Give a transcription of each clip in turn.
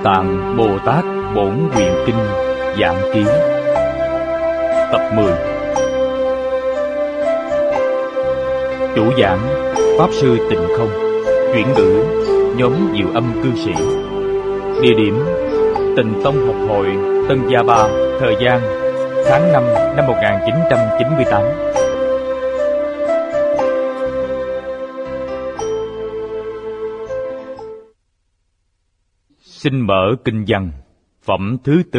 Tạng Bồ Tát Bổn Nguyện Kinh Giảng Ký Tập 10. Chủ giảng Pháp Sư Tịnh Không. Chuyển ngữ nhóm Diệu Âm Cư Sĩ. Địa điểm Tịnh Tông Học Hội Tân Gia Ba. Thời gian tháng 5 năm 1998. Xin mở kinh văn. Phẩm thứ tư.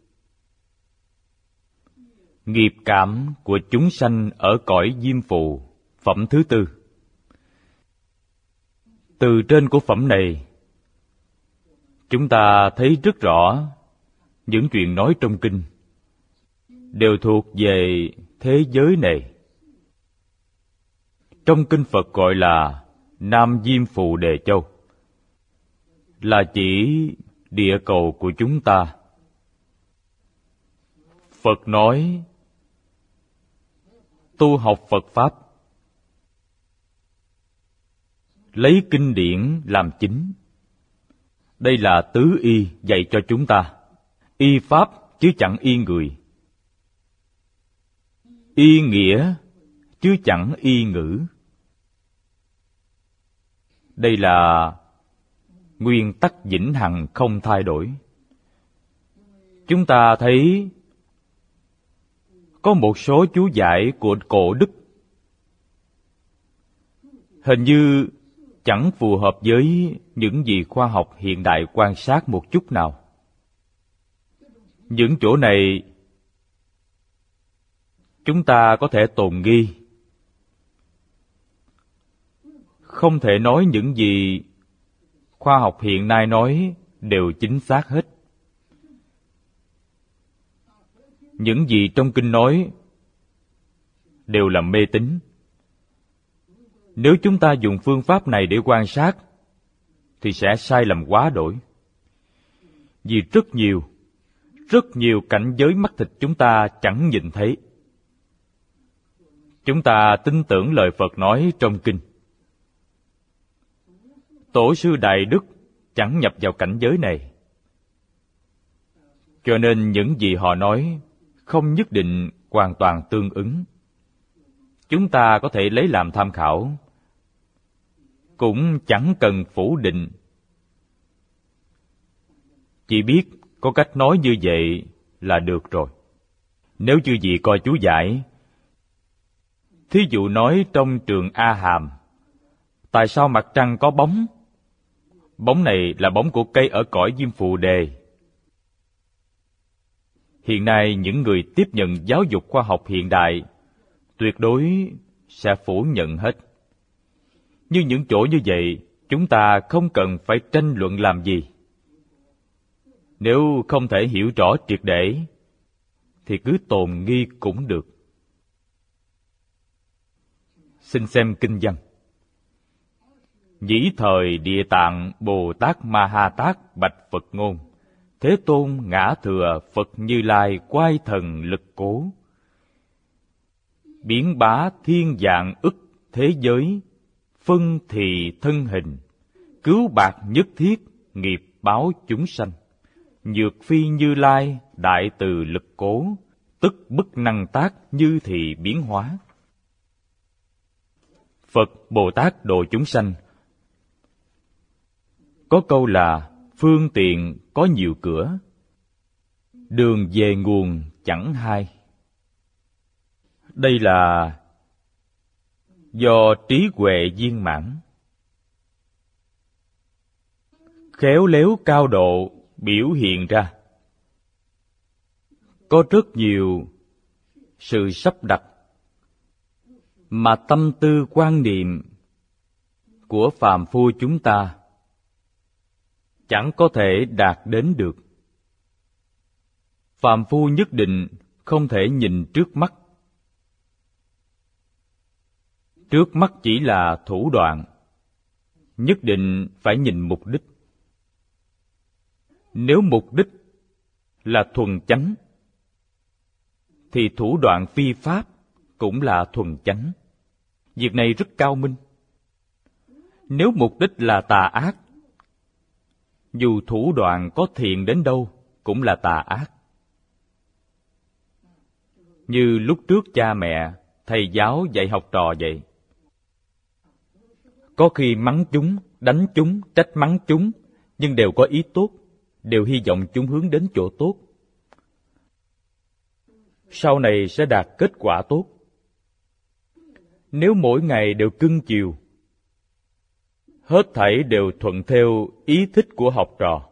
Nghiệp cảm của chúng sanh ở cõi diêm phù. Phẩm thứ tư. Từ trên của phẩm này, chúng ta thấy rất rõ những chuyện nói trong kinh đều thuộc về thế giới này. Trong kinh Phật gọi là Nam Diêm Phù Đề Châu, là chỉ địa cầu của chúng ta. Phật nói tu học Phật Pháp, lấy kinh điển làm chính. Đây là tứ y dạy cho chúng ta. Y Pháp chứ chẳng y người, y nghĩa chứ chẳng y ngữ. Đây là nguyên tắc vĩnh hằng không thay đổi. Chúng ta thấy có một số chú giải của cổ đức hình như chẳng phù hợp với những gì khoa học hiện đại quan sát một chút nào. Những chỗ này chúng ta có thể tồn nghi. Không thể nói những gì khoa học hiện nay nói đều chính xác hết. Những gì trong kinh nói đều là mê tín. Nếu chúng ta dùng phương pháp này để quan sát thì sẽ sai lầm quá đổi. Vì rất nhiều cảnh giới mắt thịt chúng ta chẳng nhìn thấy. Chúng ta tin tưởng lời Phật nói trong kinh. Tổ sư Đại Đức chẳng nhập vào cảnh giới này, cho nên những gì họ nói không nhất định hoàn toàn tương ứng. Chúng ta có thể lấy làm tham khảo, cũng chẳng cần phủ định. Chỉ biết có cách nói như vậy là được rồi. Nếu chư vị coi chú giải, thí dụ nói trong trường A Hàm, tại sao mặt trăng có bóng? Bóng này là bóng của cây ở cõi Diêm Phù Đề. Hiện nay những người tiếp nhận giáo dục khoa học hiện đại tuyệt đối sẽ phủ nhận hết. Như những chỗ như vậy, chúng ta không cần phải tranh luận làm gì. Nếu không thể hiểu rõ triệt để thì cứ tồn nghi cũng được. Xin xem kinh văn. Nhĩ thời Địa Tạng Bồ Tát Ma Ha Tát bạch Phật ngôn: Thế Tôn ngã thừa Phật Như Lai quay thần lực cố, biến bá thiên dạng ức thế giới, phân thì thân hình, cứu bạc nhất thiết nghiệp báo chúng sanh. Nhược phi Như Lai đại từ lực cố, tức bất năng tác như thì biến hóa. Phật Bồ Tát độ chúng sanh. Có câu là phương tiện có nhiều cửa, đường về nguồn chẳng hai. Đây là do trí huệ viên mãn, khéo léo cao độ biểu hiện ra. Có rất nhiều sự sắp đặt mà tâm tư quan niệm của phàm phu chúng ta chẳng có thể đạt đến được. Phàm phu nhất định không thể nhìn trước mắt. Trước mắt chỉ là thủ đoạn, nhất định phải nhìn mục đích. Nếu mục đích là thuần chánh, thì thủ đoạn phi pháp cũng là thuần chánh. Việc này rất cao minh. Nếu mục đích là tà ác, dù thủ đoạn có thiện đến đâu cũng là tà ác. Như lúc trước cha mẹ, thầy giáo dạy học trò vậy. Có khi mắng chúng, đánh chúng, trách mắng chúng, nhưng đều có ý tốt, đều hy vọng chúng hướng đến chỗ tốt. Sau này sẽ đạt kết quả tốt. Nếu mỗi ngày đều cưng chiều, hết thảy đều thuận theo ý thích của học trò,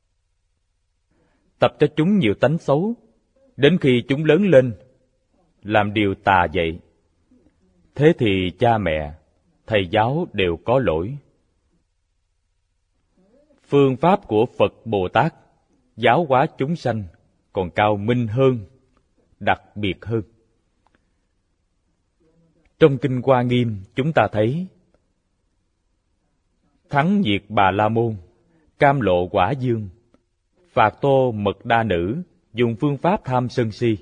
tập cho chúng nhiều tánh xấu, đến khi chúng lớn lên, làm điều tà vậy, thế thì cha mẹ, thầy giáo đều có lỗi. Phương pháp của Phật Bồ Tát giáo hóa chúng sanh còn cao minh hơn, đặc biệt hơn. Trong Kinh Hoa Nghiêm chúng ta thấy thắng diệt Bà La Môn, cam lộ quả dương, phạt tô Mật Đa Nữ dùng phương pháp tham sân si.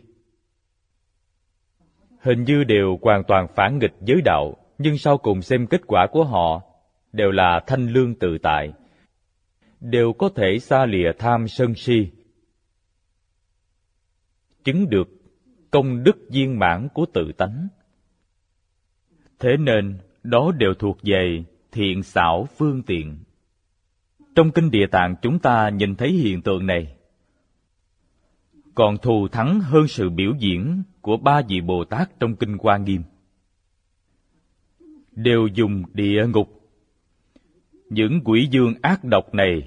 Hình như đều hoàn toàn phản nghịch giới đạo, nhưng sau cùng xem kết quả của họ đều là thanh lương tự tại, đều có thể xa lìa tham sân si, chứng được công đức viên mãn của tự tánh. Thế nên đó đều thuộc về thiện xảo phương tiện. Trong Kinh Địa Tạng chúng ta nhìn thấy hiện tượng này. Còn thù thắng hơn sự biểu diễn của ba vị Bồ Tát trong Kinh Hoa Nghiêm. Đều dùng địa ngục. Những quỷ dương ác độc này,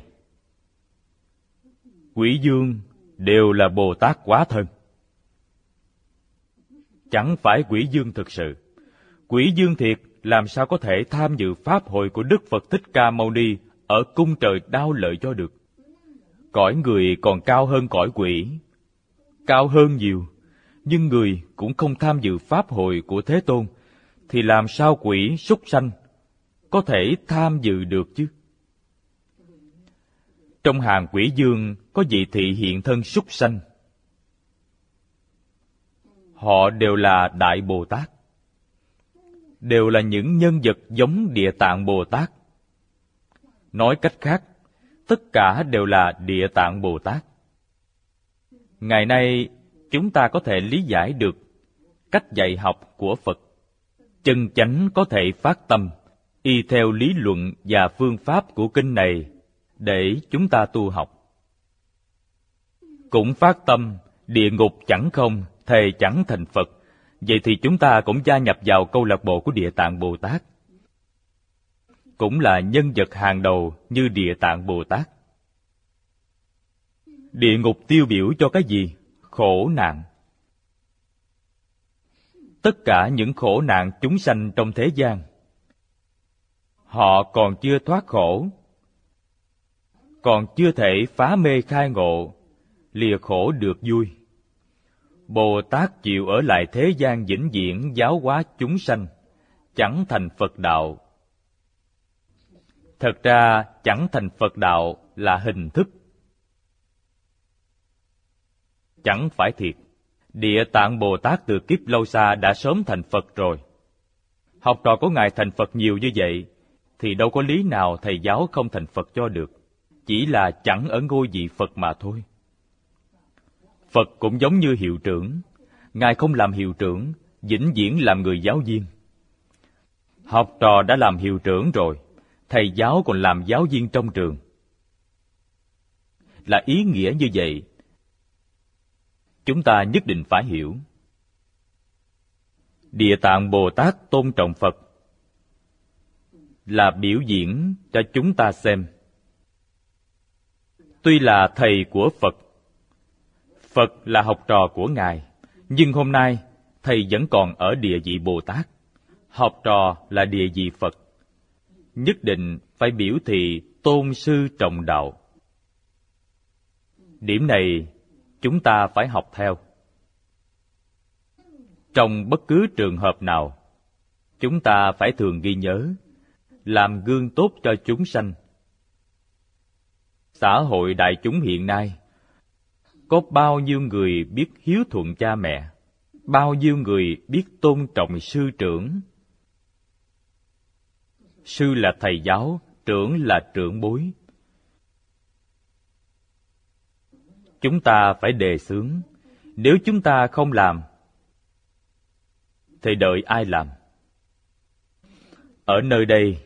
quỷ dương đều là Bồ Tát hóa thân, chẳng phải quỷ dương thực sự. Quỷ dương thiệt làm sao có thể tham dự pháp hội của Đức Phật Thích Ca Mâu Ni ở cung trời Đao Lợi cho được? Cõi người còn cao hơn cõi quỷ, cao hơn nhiều, nhưng người cũng không tham dự pháp hội của Thế Tôn, thì làm sao quỷ súc sanh có thể tham dự được chứ? Trong hàng quỷ dương có vị thị hiện thân súc sanh, họ đều là Đại Bồ Tát, đều là những nhân vật giống Địa Tạng Bồ Tát. Nói cách khác, tất cả đều là Địa Tạng Bồ Tát. Ngày nay, chúng ta có thể lý giải được cách dạy học của Phật. Chân chánh có thể phát tâm, y theo lý luận và phương pháp của kinh này để chúng ta tu học. Cũng phát tâm, địa ngục chẳng không, thề chẳng thành Phật. Vậy thì chúng ta cũng gia nhập vào câu lạc bộ của Địa Tạng Bồ Tát. Cũng là nhân vật hàng đầu như Địa Tạng Bồ Tát. Địa ngục tiêu biểu cho cái gì? Khổ nạn. Tất cả những khổ nạn chúng sanh trong thế gian, họ còn chưa thoát khổ, còn chưa thể phá mê khai ngộ, lìa khổ được vui. Bồ Tát chịu ở lại thế gian vĩnh viễn giáo hóa chúng sanh, chẳng thành Phật đạo. Thật ra chẳng thành Phật đạo là hình thức, chẳng phải thiệt. Địa Tạng Bồ Tát từ kiếp lâu xa đã sớm thành Phật rồi. Học trò của Ngài thành Phật nhiều như vậy, thì đâu có lý nào thầy giáo không thành Phật cho được. Chỉ là chẳng ở ngôi vị Phật mà thôi. Phật cũng giống như hiệu trưởng. Ngài không làm hiệu trưởng, vĩnh viễn làm người giáo viên. Học trò đã làm hiệu trưởng rồi, thầy giáo còn làm giáo viên trong trường. Là ý nghĩa như vậy. Chúng ta nhất định phải hiểu. Địa Tạng Bồ Tát tôn trọng Phật là biểu diễn cho chúng ta xem. Tuy là thầy của Phật, Phật là học trò của Ngài, nhưng hôm nay thầy vẫn còn ở địa vị Bồ Tát, học trò là địa vị Phật. Nhất định phải biểu thị tôn sư trọng đạo. Điểm này chúng ta phải học theo. Trong bất cứ trường hợp nào, chúng ta phải thường ghi nhớ, làm gương tốt cho chúng sanh. Xã hội đại chúng hiện nay, có bao nhiêu người biết hiếu thuận cha mẹ, bao nhiêu người biết tôn trọng sư trưởng. Sư là thầy giáo, trưởng là trưởng bối. chúng ta phải đề xướng. Nếu chúng ta không làm, thì đợi ai làm? Ở nơi đây,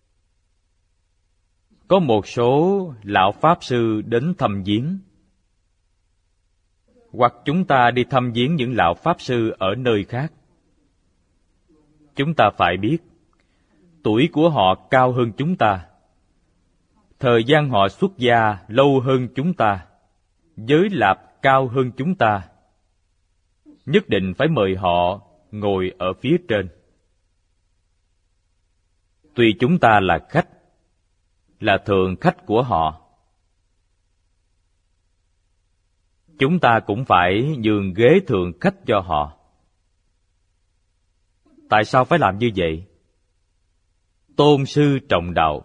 có một số lão Pháp Sư đến thăm viếng. Hoặc chúng ta đi thăm viếng những lão Pháp Sư ở nơi khác. Chúng ta phải biết, tuổi của họ cao hơn chúng ta. Thời gian họ xuất gia lâu hơn chúng ta. Giới lạp cao hơn chúng ta. Nhất định phải mời họ ngồi ở phía trên. Tuy chúng ta là khách, là thượng khách của họ, chúng ta cũng phải nhường ghế thượng khách cho họ. Tại sao phải làm như vậy? Tôn sư trọng đạo.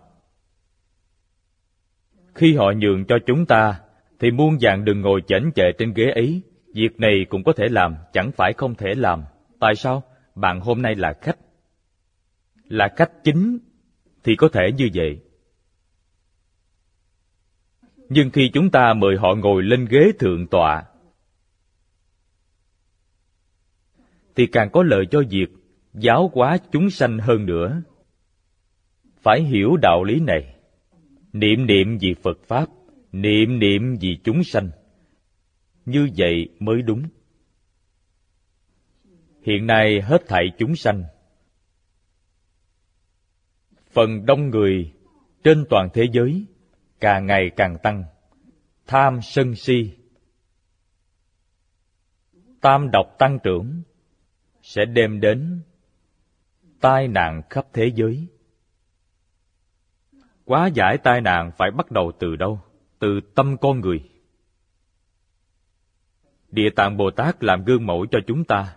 Khi họ nhường cho chúng ta, thì muôn vàn đừng ngồi chảnh chệ trên ghế ấy. Việc này cũng có thể làm, chẳng phải không thể làm. Tại sao? Bạn hôm nay là khách. Là khách chính thì có thể như vậy. Nhưng khi chúng ta mời họ ngồi lên ghế thượng tọa, thì càng có lợi cho việc giáo hóa chúng sanh hơn nữa. Phải hiểu đạo lý này. Niệm niệm vì Phật Pháp, niệm niệm vì chúng sanh. Như vậy mới đúng. Hiện nay hết thảy chúng sanh, phần đông người trên toàn thế giới càng ngày càng tăng. Tham sân si, tam độc tăng trưởng, sẽ đem đến tai nạn khắp thế giới. Hóa giải tai nạn phải bắt đầu từ đâu? Từ tâm con người. Địa Tạng Bồ Tát làm gương mẫu cho chúng ta.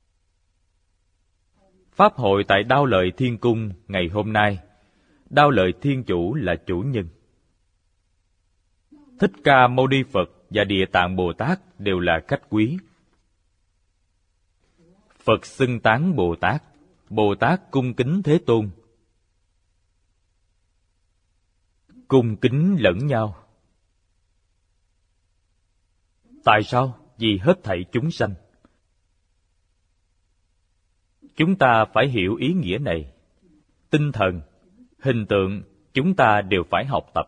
Pháp hội tại Đao Lợi Thiên Cung ngày hôm nay, Đao Lợi Thiên Chủ là chủ nhân. Thích Ca Mâu Ni Phật và Địa Tạng Bồ Tát đều là khách quý. Phật xưng tán Bồ Tát, Bồ Tát cung kính Thế Tôn. Cung kính lẫn nhau. Tại sao? Vì hết thảy chúng sanh. Chúng ta phải hiểu ý nghĩa này. Tinh thần, hình tượng, chúng ta đều phải học tập.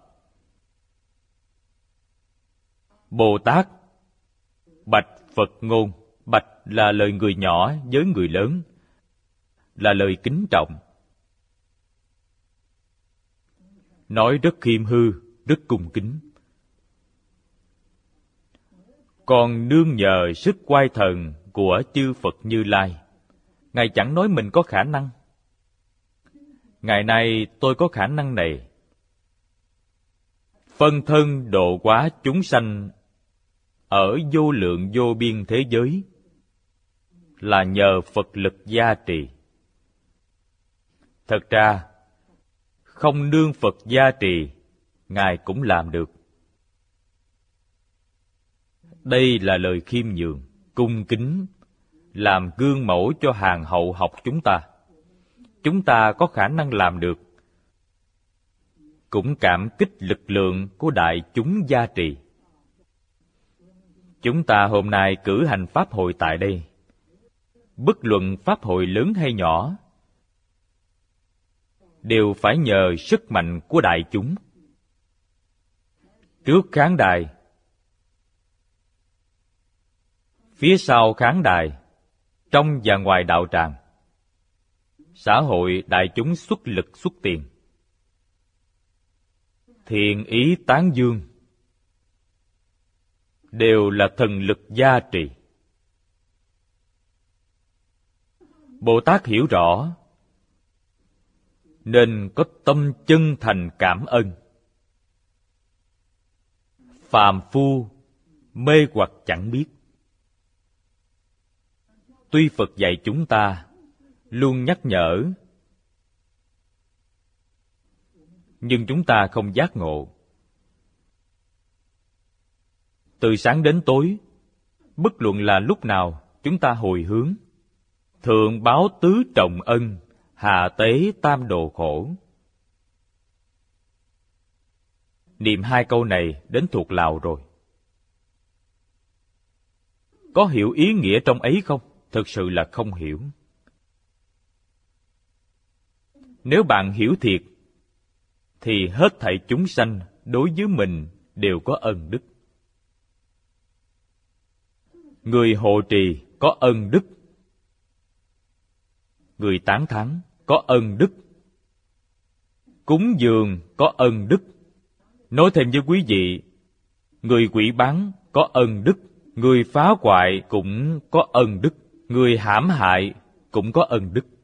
Bồ Tát bạch Phật ngôn. Bạch là lời người nhỏ với người lớn, là lời kính trọng. Nói rất khiêm hư, rất cung kính. Còn nương nhờ sức oai thần của chư Phật Như Lai, Ngài chẳng nói mình có khả năng. Ngày nay tôi có khả năng này. Phân thân độ hóa chúng sanh ở vô lượng vô biên thế giới là nhờ Phật lực gia trì. Thật ra, không nương Phật gia trì, Ngài cũng làm được. Đây là lời khiêm nhường, cung kính, làm gương mẫu cho hàng hậu học chúng ta. Chúng ta có khả năng làm được, cũng cảm kích lực lượng của đại chúng gia trì. Chúng ta hôm nay cử hành pháp hội tại đây, bất luận pháp hội lớn hay nhỏ, đều phải nhờ sức mạnh của đại chúng. Trước khán đài, phía sau khán đài, trong và ngoài đạo tràng, xã hội đại chúng xuất lực xuất tiền, thiện ý tán dương, đều là thần lực gia trì. Bồ Tát hiểu rõ, nên có tâm chân thành cảm ơn. Phàm phu mê hoặc chẳng biết. Tuy Phật dạy chúng ta, luôn nhắc nhở, nhưng chúng ta không giác ngộ. Từ sáng đến tối, bất luận là lúc nào, chúng ta hồi hướng. Thượng báo tứ trọng ân, hạ tế tam đồ khổ. Niệm hai câu này đến thuộc lào rồi. có hiểu ý nghĩa trong ấy không? Thực sự là không hiểu. Nếu bạn hiểu thiệt, thì hết thảy chúng sanh đối với mình đều có ân đức. Người hộ trì có ân đức, người tán thán có ân đức, cúng dường có ân đức. Nói thêm với quý vị, người quỷ bán có ân đức, người phá hoại cũng có ân đức, người hãm hại cũng có ân đức.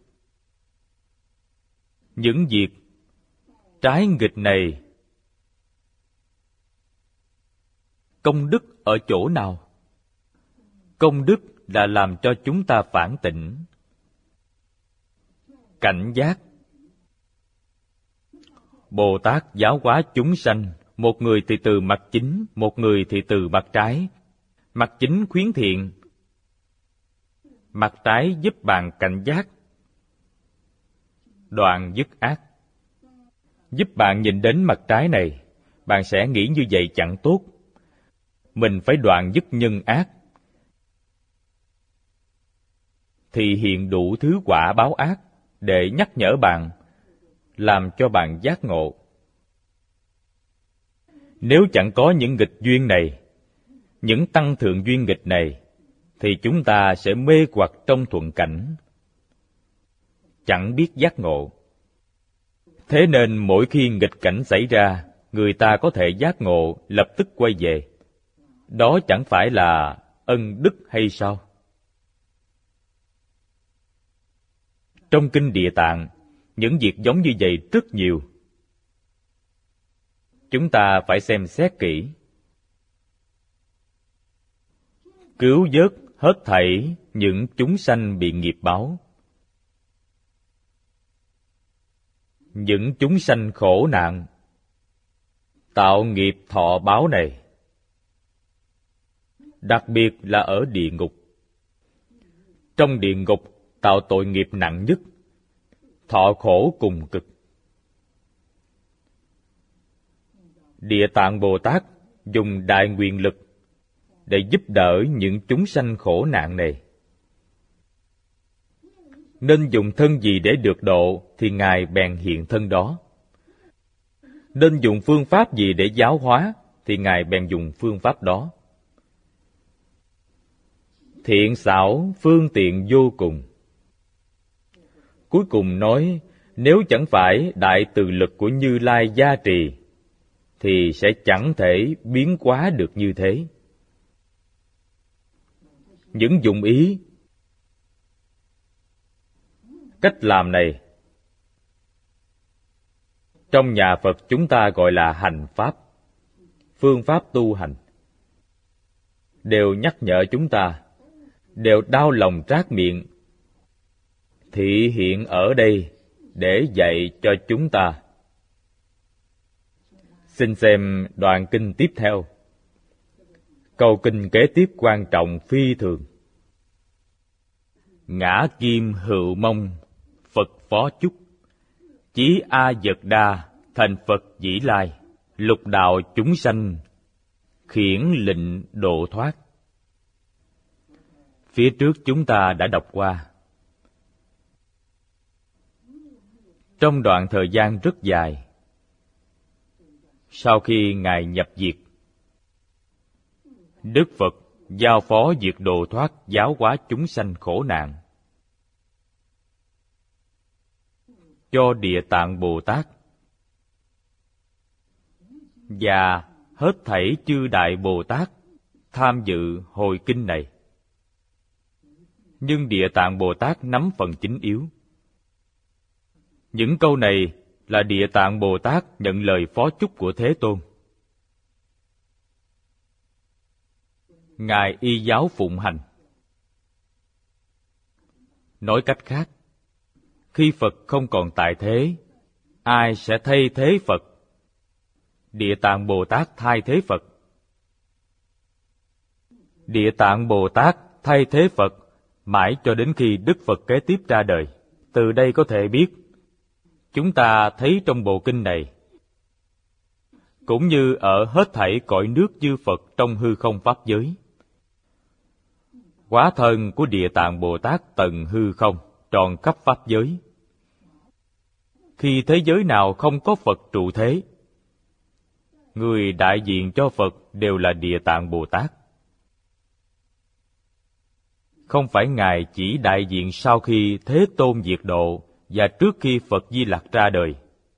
Những việc trái nghịch này, công đức ở chỗ nào? Công đức là làm cho chúng ta phản tỉnh, cảnh giác. Bồ Tát giáo hóa chúng sanh, một người thì từ mặt chính, một người thì từ mặt trái. Mặt chính khuyến thiện, mặt trái giúp bạn cảnh giác, đoạn dứt ác. Giúp bạn nhìn đến mặt trái này, bạn sẽ nghĩ như vậy chẳng tốt. Mình phải đoạn dứt nhân ác, thì hiện đủ thứ quả báo ác để nhắc nhở bạn, làm cho bạn giác ngộ. Nếu chẳng có những nghịch duyên này, những tăng thượng duyên nghịch này, thì chúng ta sẽ mê hoặc trong thuận cảnh, chẳng biết giác ngộ. Thế nên mỗi khi nghịch cảnh xảy ra, người ta có thể giác ngộ, lập tức quay về. Đó chẳng phải là ân đức hay sao? Trong Kinh Địa Tạng, những việc giống như vậy rất nhiều. Chúng ta phải xem xét kỹ. Cứu vớt hết thảy những chúng sanh bị nghiệp báo. Những chúng sanh khổ nạn, tạo nghiệp thọ báo này, đặc biệt là ở địa ngục. Trong địa ngục tạo tội nghiệp nặng nhất, thọ khổ cùng cực. Địa Tạng Bồ Tát dùng đại nguyện lực để giúp đỡ những chúng sanh khổ nạn này. Nên dùng thân gì để được độ thì Ngài bèn hiện thân đó. Nên dùng phương pháp gì để giáo hóa thì Ngài bèn dùng phương pháp đó. Thiện xảo phương tiện vô cùng. Cuối cùng nói, nếu chẳng phải đại từ lực của Như Lai gia trì, thì sẽ chẳng thể biến hóa được như thế. Những dụng ý, cách làm này, trong nhà Phật chúng ta gọi là hành pháp, phương pháp tu hành, đều nhắc nhở chúng ta, đều đau lòng trát miệng, thị hiện ở đây để dạy cho chúng ta. Xin xem đoạn kinh tiếp theo. Câu kinh kế tiếp quan trọng phi thường. Ngã kim hữu mông, Phật phó chúc, chí A Dật Đa, thành Phật dĩ lai, lục đạo chúng sanh, khiển lệnh độ thoát. Phía trước chúng ta đã đọc qua. Trong đoạn thời gian rất dài, sau khi Ngài nhập diệt, Đức Phật giao phó việc độ thoát giáo hóa chúng sanh khổ nạn cho Địa Tạng Bồ Tát và hết thảy chư Đại Bồ Tát tham dự hồi kinh này. Nhưng Địa Tạng Bồ Tát nắm phần chính yếu. Những câu này là Địa Tạng Bồ Tát nhận lời phó chúc của Thế Tôn. Ngài y giáo phụng hành. Nói cách khác, khi Phật không còn tại thế, ai sẽ thay thế Phật? Địa Tạng Bồ Tát thay thế Phật. Địa Tạng Bồ Tát thay thế Phật mãi cho đến khi Đức Phật kế tiếp ra đời. Từ đây có thể biết, chúng ta thấy trong bộ kinh này, cũng như ở hết thảy cõi nước chư Phật trong hư không pháp giới, Hóa thân của Địa Tạng Bồ Tát tận hư không, tròn khắp pháp giới. Khi thế giới nào không có Phật trụ thế, người đại diện cho Phật đều là Địa Tạng Bồ Tát. Không phải Ngài chỉ đại diện sau khi Thế Tôn diệt độ và trước khi Phật Di Lặc ra đời,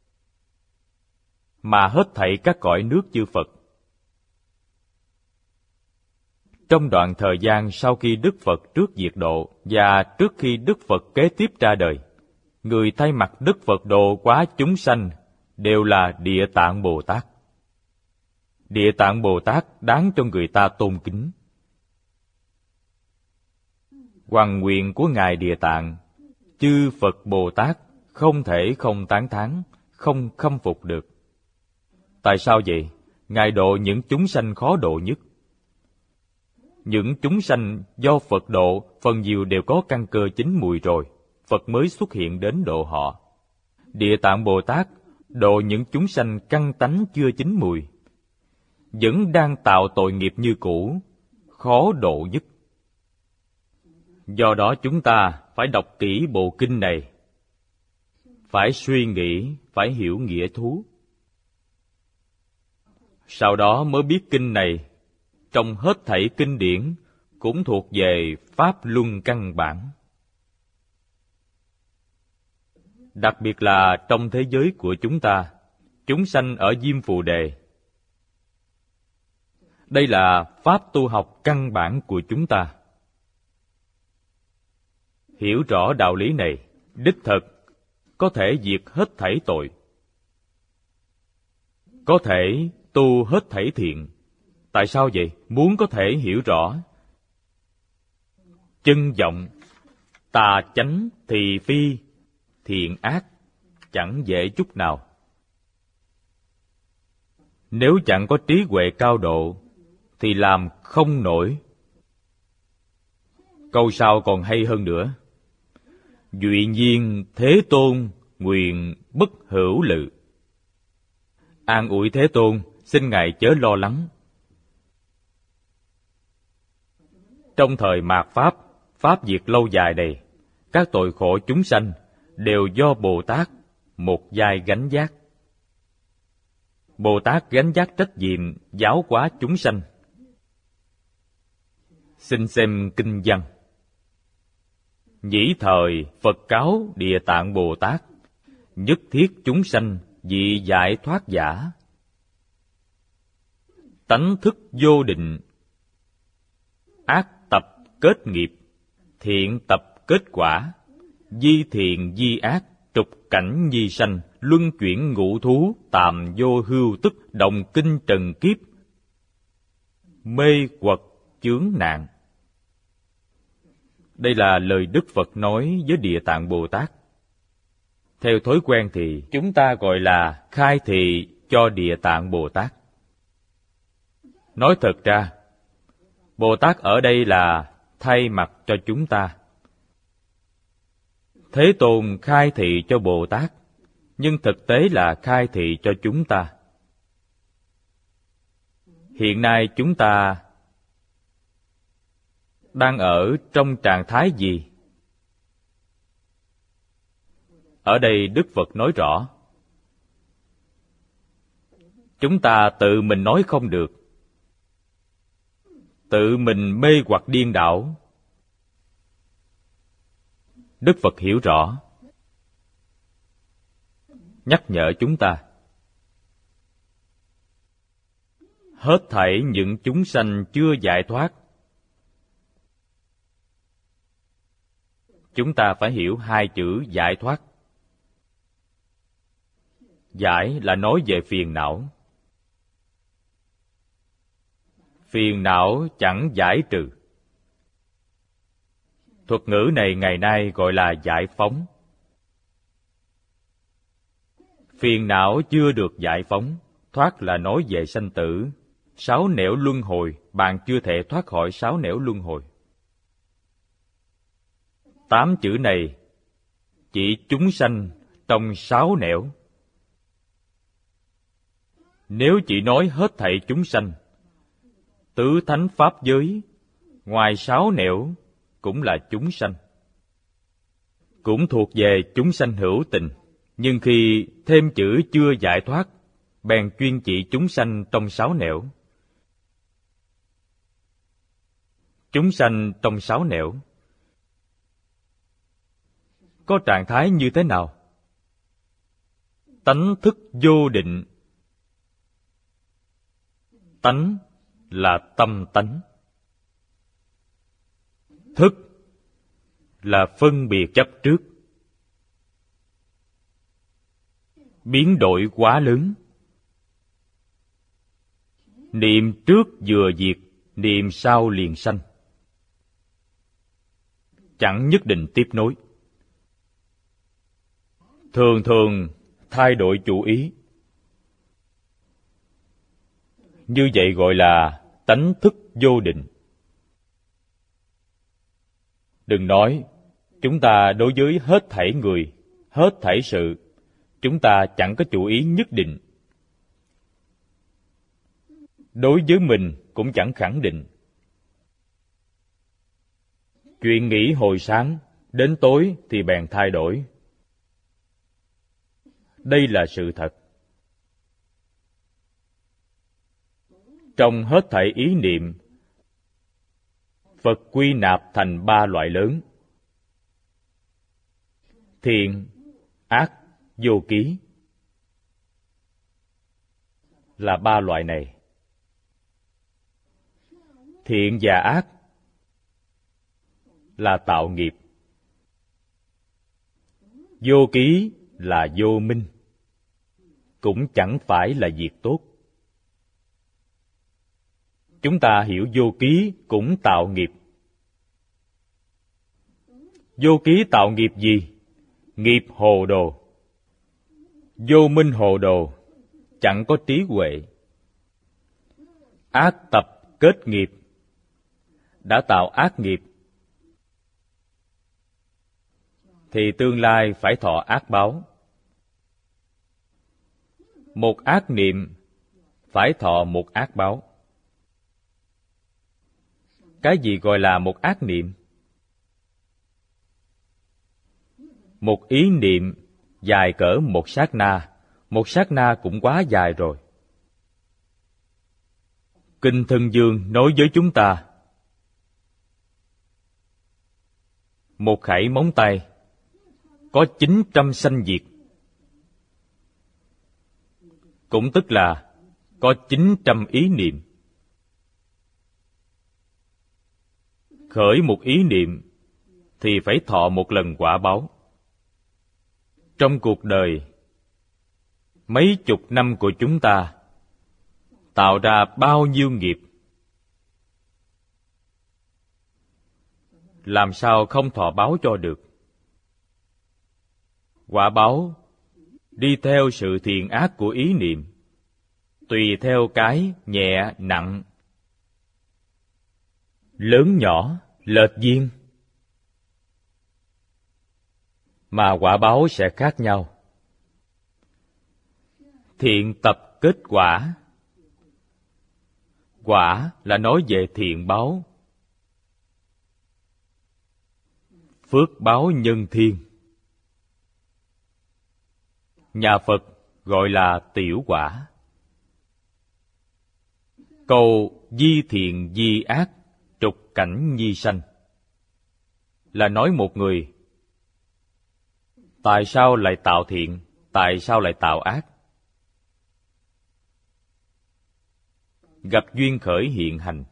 mà hết thảy các cõi nước chư Phật. Trong đoạn thời gian sau khi Đức Phật trước diệt độ và trước khi Đức Phật kế tiếp ra đời, người thay mặt Đức Phật độ hóa chúng sanh đều là Địa Tạng Bồ Tát. Địa Tạng Bồ Tát đáng cho người ta tôn kính. Hoằng nguyện của Ngài Địa Tạng, chư Phật Bồ Tát không thể không tán thán, không khâm phục được. Tại sao vậy? Ngài độ những chúng sanh khó độ nhất. Những chúng sanh do Phật độ, phần nhiều đều có căn cơ chín mùi rồi, Phật mới xuất hiện đến độ họ. Địa Tạng Bồ Tát độ những chúng sanh căn tánh chưa chín mùi, vẫn đang tạo tội nghiệp như cũ, khó độ nhất. Do đó chúng ta phải đọc kỹ bộ kinh này, phải suy nghĩ, phải hiểu nghĩa thú. Sau đó mới biết kinh này, trong hết thảy kinh điển, cũng thuộc về Pháp Luân căn bản. Đặc biệt là trong thế giới của chúng sanh ở Diêm Phù Đề. Đây là Pháp tu học căn bản của chúng ta. Hiểu rõ đạo lý này, đích thực, có thể diệt hết thảy tội. Có thể tu hết thảy thiện. Tại sao vậy? Muốn có thể hiểu rõ chân vọng, tà chánh, thị phi, thiện ác, chẳng dễ chút nào. Nếu chẳng có trí huệ cao độ, thì làm không nổi. Câu sau còn hay hơn nữa. Duy nhiên Thế Tôn nguyện bất hữu lự. An ủi Thế Tôn, xin Ngài chớ lo lắng. Trong thời mạt Pháp, Pháp diệt lâu dài này, các tội khổ chúng sanh đều do Bồ Tát một vai gánh vác. Bồ Tát gánh vác trách nhiệm giáo hóa chúng sanh. Xin xem kinh văn. Nhĩ thời Phật cáo Địa Tạng Bồ Tát, nhất thiết chúng sanh vị giải thoát giả. Tánh thức vô định, ác tập kết nghiệp, thiện tập kết quả, di thiện di ác, trục cảnh nhi sanh, luân chuyển ngũ thú, tàm vô hưu tức, đồng kinh trần kiếp, mê quật chướng nạn. Đây là lời Đức Phật nói với Địa Tạng Bồ Tát. Theo thói quen thì chúng ta gọi là khai thị cho Địa Tạng Bồ Tát. Nói thật ra, Bồ Tát ở đây là thay mặt cho chúng ta. Thế Tôn khai thị cho Bồ Tát, nhưng thực tế là khai thị cho chúng ta. Hiện nay chúng ta đang ở trong trạng thái gì? Ở đây Đức Phật nói rõ. Chúng ta tự mình nói không được. Tự mình mê hoặc điên đảo. Đức Phật hiểu rõ, nhắc nhở chúng ta. Hết thảy những chúng sanh chưa giải thoát, chúng ta phải hiểu hai chữ giải thoát. Giải là nói về phiền não. Phiền não chẳng giải trừ. Thuật ngữ này ngày nay gọi là giải phóng. Phiền não chưa được giải phóng, thoát là nói về sanh tử. 6 nẻo luân hồi, bạn chưa thể thoát khỏi 6 nẻo luân hồi. 8 chữ này chỉ chúng sanh trong 6 nẻo. Nếu chỉ nói hết thảy chúng sanh, tứ thánh pháp giới, ngoài 6 nẻo cũng là chúng sanh, cũng thuộc về chúng sanh hữu tình, nhưng khi thêm chữ chưa giải thoát, bèn chuyên chỉ chúng sanh trong sáu nẻo. Chúng sanh trong sáu nẻo có trạng thái như thế nào? Tánh thức vô định. Tánh là tâm tánh. Thức là phân biệt chấp trước. Biến đổi quá lớn. Niệm trước vừa diệt, niệm sau liền sanh. Chẳng nhất định tiếp nối. Thường thường thay đổi chủ ý. Như vậy gọi là tánh thức vô định. Đừng nói, chúng ta đối với hết thảy người, hết thảy sự, chúng ta chẳng có chủ ý nhất định. Đối với mình cũng chẳng khẳng định. Chuyện nghĩ hồi sáng, đến tối thì bèn thay đổi. Đây là sự thật. Trong hết thảy ý niệm, Phật quy nạp thành ba loại lớn: thiện, ác, vô ký. Là ba loại này. Thiện và ác là tạo nghiệp. Vô ký là vô minh, cũng chẳng phải là việc tốt. Chúng ta hiểu vô ký cũng tạo nghiệp. Vô ký tạo nghiệp gì? Nghiệp hồ đồ. Vô minh hồ đồ, chẳng có trí huệ. Ác tập kết nghiệp, đã tạo ác nghiệp, thì tương lai phải thọ ác báo. Một ác niệm phải thọ một ác báo. Cái gì gọi là một ác niệm? Một ý niệm dài cỡ một sát na cũng quá dài rồi. Kinh Thân Dương nói với chúng ta, một khẩy móng tay có 900 sanh diệt, cũng tức là có 900 ý niệm. Khởi một ý niệm thì phải thọ một lần quả báo. Trong cuộc đời, mấy chục năm của chúng ta tạo ra bao nhiêu nghiệp, làm sao không thọ báo cho được? Quả báo đi theo sự thiện ác của ý niệm, tùy theo cái nhẹ nặng, lớn nhỏ, lệch viên, mà quả báo sẽ khác nhau. Thiện tập kết quả. Quả là nói về thiện báo. Phước báo nhân thiên. Nhà Phật gọi là tiểu quả. Câu di thiện di ác, trục cảnh nhi sanh, là nói một người tại sao lại tạo thiện, tại sao lại tạo ác. Gặp duyên khởi hiện hành.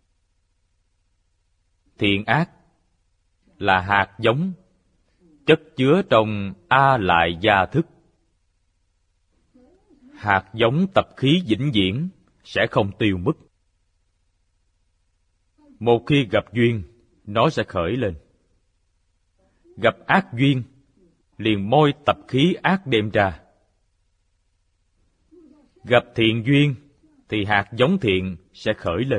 Thiện ác là hạt giống chất chứa trong A lại gia thức. Hạt giống tập khí vĩnh viễn sẽ không tiêu mất. Một khi gặp duyên, nó sẽ khởi lên. Gặp ác duyên, liền moi tập khí ác đem ra. Gặp thiện duyên, thì hạt giống thiện sẽ khởi lên.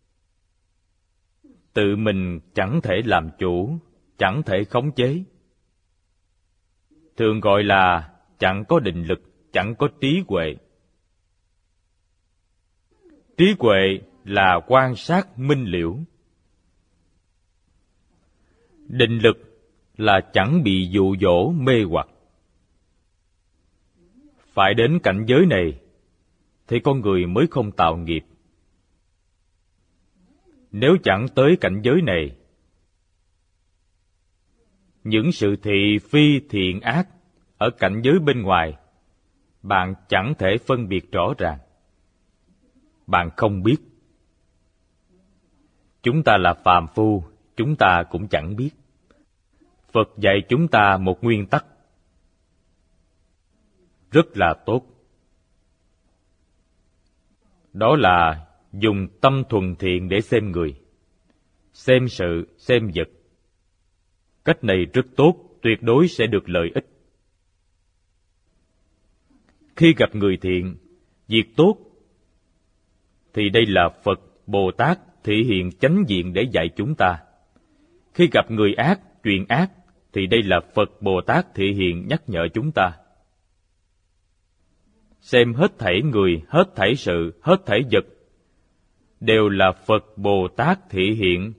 Tự mình chẳng thể làm chủ, chẳng thể khống chế. Thường gọi là chẳng có định lực, chẳng có trí huệ. Trí huệ là quan sát minh liễu. Định lực là chẳng bị dụ dỗ mê hoặc. Phải đến cảnh giới này thì con người mới không tạo nghiệp. Nếu chẳng tới cảnh giới này, những sự thị phi thiện ác ở cảnh giới bên ngoài, bạn chẳng thể phân biệt rõ ràng. Bạn không biết. Chúng ta là phàm phu, chúng ta cũng chẳng biết. Phật dạy chúng ta một nguyên tắc rất là tốt. Đó là dùng tâm thuần thiện để xem người, xem sự, xem vật. Cách này rất tốt, tuyệt đối sẽ được lợi ích. Khi gặp người thiện, việc tốt, thì đây là Phật, Bồ Tát thể hiện chánh diện để dạy chúng ta. Khi gặp người ác, chuyện ác, thì đây là Phật, Bồ Tát thể hiện nhắc nhở chúng ta. Xem hết thảy người, hết thảy sự, hết thảy vật, đều là Phật, Bồ Tát thể hiện.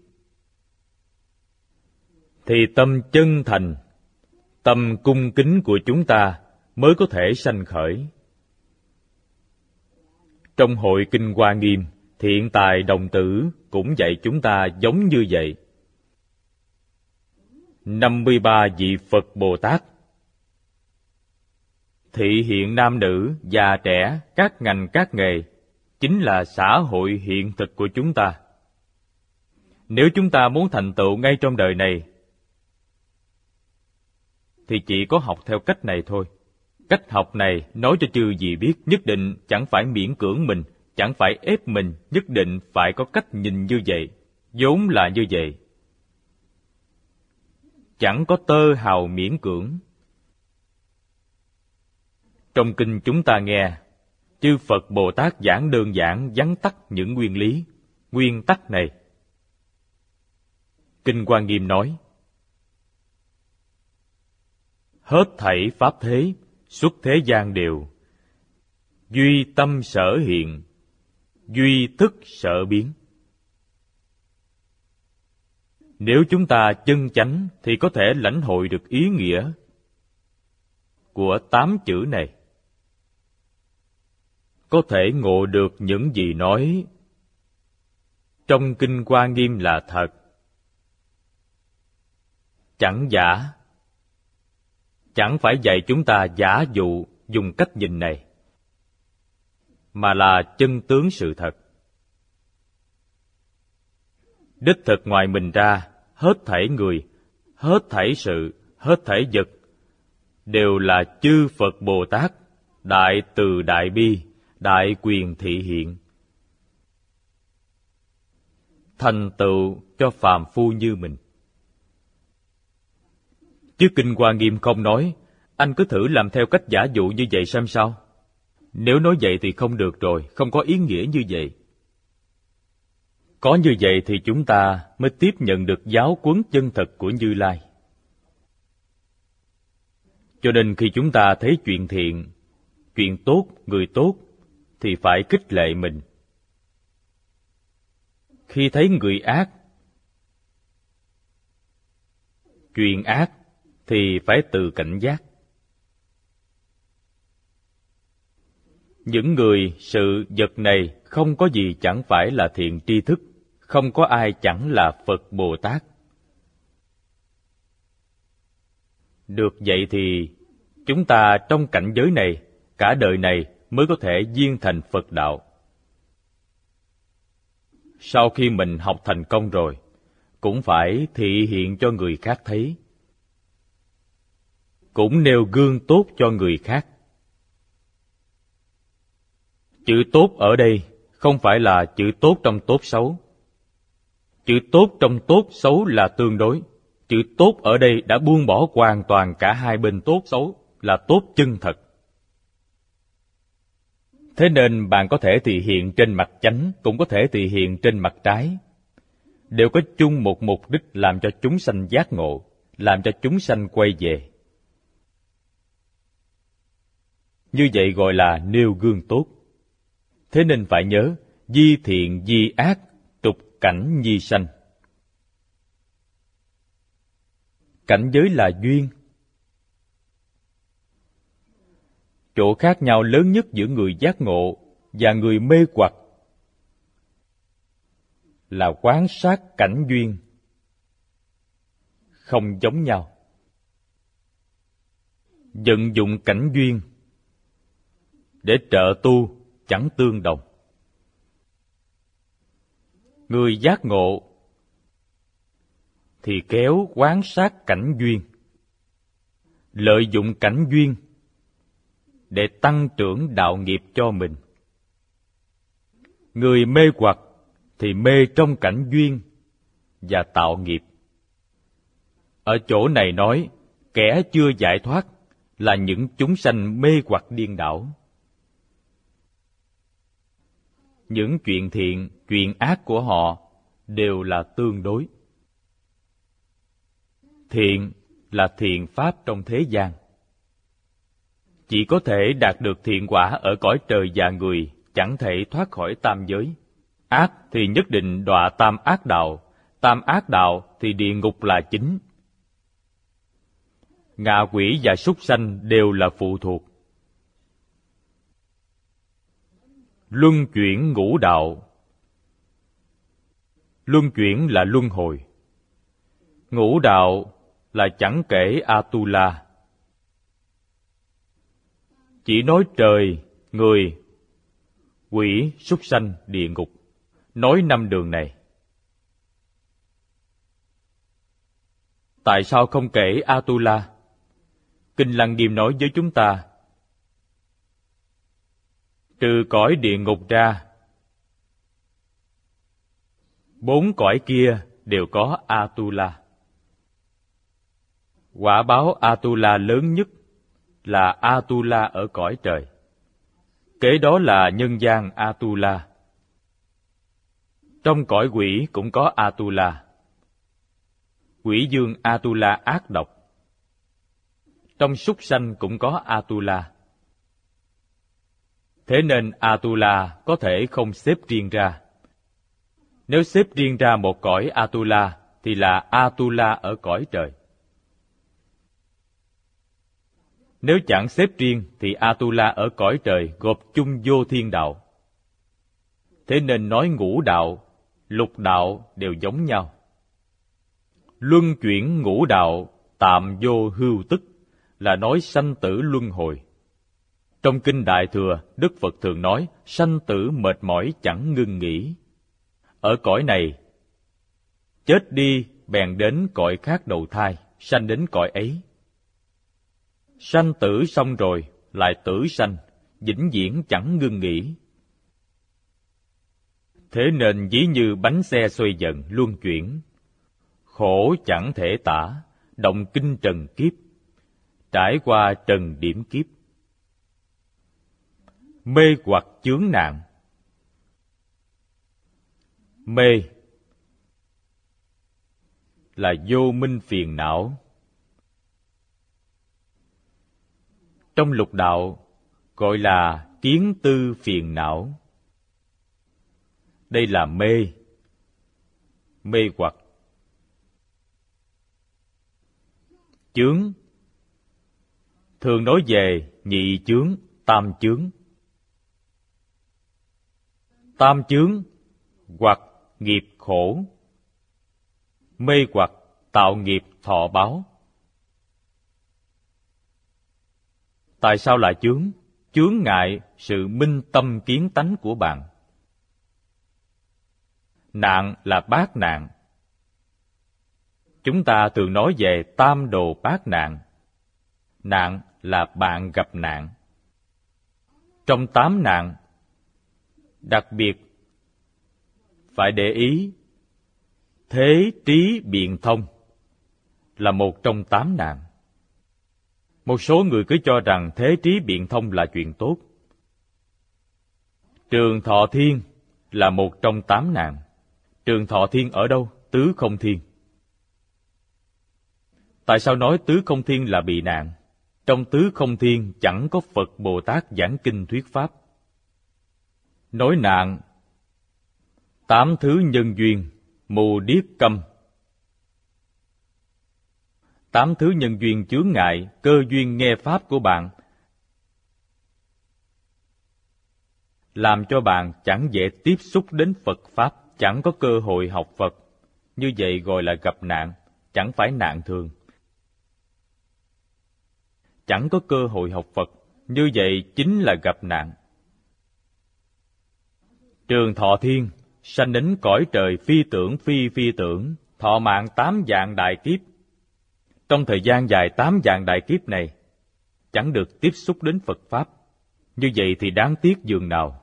Thì tâm chân thành, tâm cung kính của chúng ta mới có thể sanh khởi. Trong hội Kinh Hoa Nghiêm, Thiện Tài Đồng Tử cũng dạy chúng ta giống như vậy. 53 vị Phật Bồ Tát thị hiện nam nữ, già trẻ, các ngành các nghề, chính là xã hội hiện thực của chúng ta. Nếu chúng ta muốn thành tựu ngay trong đời này, thì chỉ có học theo cách này thôi. Cách học này nói cho chư vị biết, nhất định chẳng phải miễn cưỡng mình, chẳng phải ép mình, nhất định phải có cách nhìn như vậy, vốn là như vậy. Chẳng có tơ hào miễn cưỡng. Trong kinh chúng ta nghe, chư Phật Bồ Tát giảng đơn giản vắn tắt những nguyên lý, nguyên tắc này. Kinh Hoa Nghiêm nói, hết thảy pháp thế, xuất thế gian đều, duy tâm sở hiện, duy thức sở biến. Nếu chúng ta chân chánh thì có thể lãnh hội được ý nghĩa của 8 chữ này. Có thể ngộ được những gì nói trong Kinh Hoa Nghiêm là thật, chẳng giả. Chẳng phải dạy chúng ta giả dụ dùng cách nhìn này, mà là chân tướng sự thật. Đích thực ngoài mình ra, hết thảy người, hết thảy sự, hết thảy vật, đều là chư Phật Bồ Tát, đại từ đại bi, đại quyền thị hiện. Thành tựu cho phàm phu như mình. Chứ Kinh Hoa Nghiêm không nói, anh cứ thử làm theo cách giả dụ như vậy xem sao. Nếu nói vậy thì không được rồi, không có ý nghĩa như vậy. Có như vậy thì chúng ta mới tiếp nhận được giáo huấn chân thật của Như Lai. Cho nên khi chúng ta thấy chuyện thiện, chuyện tốt, người tốt, thì phải khích lệ mình. Khi thấy người ác, chuyện ác, thì phải tự cảnh giác. Những người, sự, vật này không có gì chẳng phải là thiện tri thức, không có ai chẳng là Phật Bồ Tát. Được vậy thì chúng ta trong cảnh giới này, cả đời này mới có thể viên thành Phật đạo. Sau khi mình học thành công rồi, cũng phải thị hiện cho người khác thấy, cũng nêu gương tốt cho người khác. Chữ tốt ở đây không phải là chữ tốt trong tốt xấu. Chữ tốt trong tốt xấu là tương đối. Chữ tốt ở đây đã buông bỏ hoàn toàn cả hai bên tốt xấu, là tốt chân thật. Thế nên bạn có thể thị hiện trên mặt chánh, cũng có thể thị hiện trên mặt trái. Đều có chung một mục đích làm cho chúng sanh giác ngộ, làm cho chúng sanh quay về. Như vậy gọi là nêu gương tốt. Thế nên phải nhớ, di thiện di ác, tục cảnh nhi sanh. Cảnh giới là duyên. Chỗ khác nhau lớn nhất giữa người giác ngộ và người mê hoặc là quan sát cảnh duyên không giống nhau. Vận dụng cảnh duyên để trợ tu chẳng tương đồng. Người giác ngộ thì kéo quan sát cảnh duyên, lợi dụng cảnh duyên để tăng trưởng đạo nghiệp cho mình. Người mê hoặc thì mê trong cảnh duyên và tạo nghiệp. Ở chỗ này nói, kẻ chưa giải thoát là những chúng sanh mê hoặc điên đảo. Những chuyện thiện, chuyện ác của họ đều là tương đối. Thiện là thiện pháp trong thế gian, chỉ có thể đạt được thiện quả ở cõi trời và người, chẳng thể thoát khỏi tam giới. Ác thì nhất định đọa tam ác đạo, tam ác đạo thì địa ngục là chính. Ngạ quỷ và súc sanh đều là phụ thuộc. Luân chuyển ngũ đạo. Luân chuyển là luân hồi. Ngũ đạo là chẳng kể Atula. Chỉ nói trời, người, quỷ, súc sanh, địa ngục. Nói 5 đường này. Tại sao không kể Atula? Kinh Lăng Nghiêm nói với chúng ta, trừ cõi địa ngục ra, 4 cõi kia đều có Atula. Quả báo Atula lớn nhất là Atula ở cõi trời. Kế đó là nhân gian Atula. Trong cõi quỷ cũng có Atula. Quỷ dương Atula ác độc. Trong súc sanh cũng có Atula. Thế nên Atula có thể không xếp riêng ra. Nếu xếp riêng ra một cõi Atula thì là Atula ở cõi trời. Nếu chẳng xếp riêng thì Atula ở cõi trời gộp chung vô thiên đạo. Thế nên nói ngũ đạo, lục đạo đều giống nhau. Luân chuyển ngũ đạo tạm vô hưu tức là nói sanh tử luân hồi. Trong Kinh Đại Thừa, Đức Phật thường nói sanh tử mệt mỏi chẳng ngưng nghỉ. Ở cõi này, chết đi bèn đến cõi khác đầu thai, sanh đến cõi ấy. Sanh tử xong rồi, lại tử sanh, vĩnh viễn chẳng ngưng nghỉ. Thế nên ví như bánh xe xoay dần luân chuyển, khổ chẳng thể tả, động kinh trần kiếp, trải qua trần điểm kiếp. Mê hoặc chướng nạn. Mê là vô minh phiền não. Trong lục đạo gọi là kiến tư phiền não. Đây là mê, mê hoặc. Chướng thường nói về nhị chướng, tam chướng. Tam chướng hoặc nghiệp khổ, mê hoặc tạo nghiệp thọ báo. Tại sao là chướng? Chướng ngại sự minh tâm kiến tánh của bạn. Nạn là bát nạn. Chúng ta thường nói về tam đồ bát nạn. Nạn là bạn gặp nạn. Trong 8 nạn, đặc biệt phải để ý thế trí biện thông là một trong 8 nạn. Một số người cứ cho rằng thế trí biện thông là chuyện tốt. Trường thọ thiên là một trong 8 nạn. Trường thọ thiên ở đâu? Tứ không thiên. Tại sao nói tứ không thiên là bị nạn? Trong tứ không thiên chẳng có Phật Bồ Tát giảng kinh thuyết pháp. Nói nạn, 8 thứ nhân duyên, mù điếc câm. 8 thứ nhân duyên chướng ngại cơ duyên nghe pháp của bạn, làm cho bạn chẳng dễ tiếp xúc đến Phật Pháp, chẳng có cơ hội học Phật. Như vậy gọi là gặp nạn, chẳng phải nạn thường. Chẳng có cơ hội học Phật, như vậy chính là gặp nạn. Trường Thọ Thiên, sanh đến cõi trời phi tưởng phi phi tưởng, thọ mạng 8 vạn đại kiếp. Trong thời gian dài 8 vạn đại kiếp này, chẳng được tiếp xúc đến Phật Pháp. Như vậy thì đáng tiếc dường nào.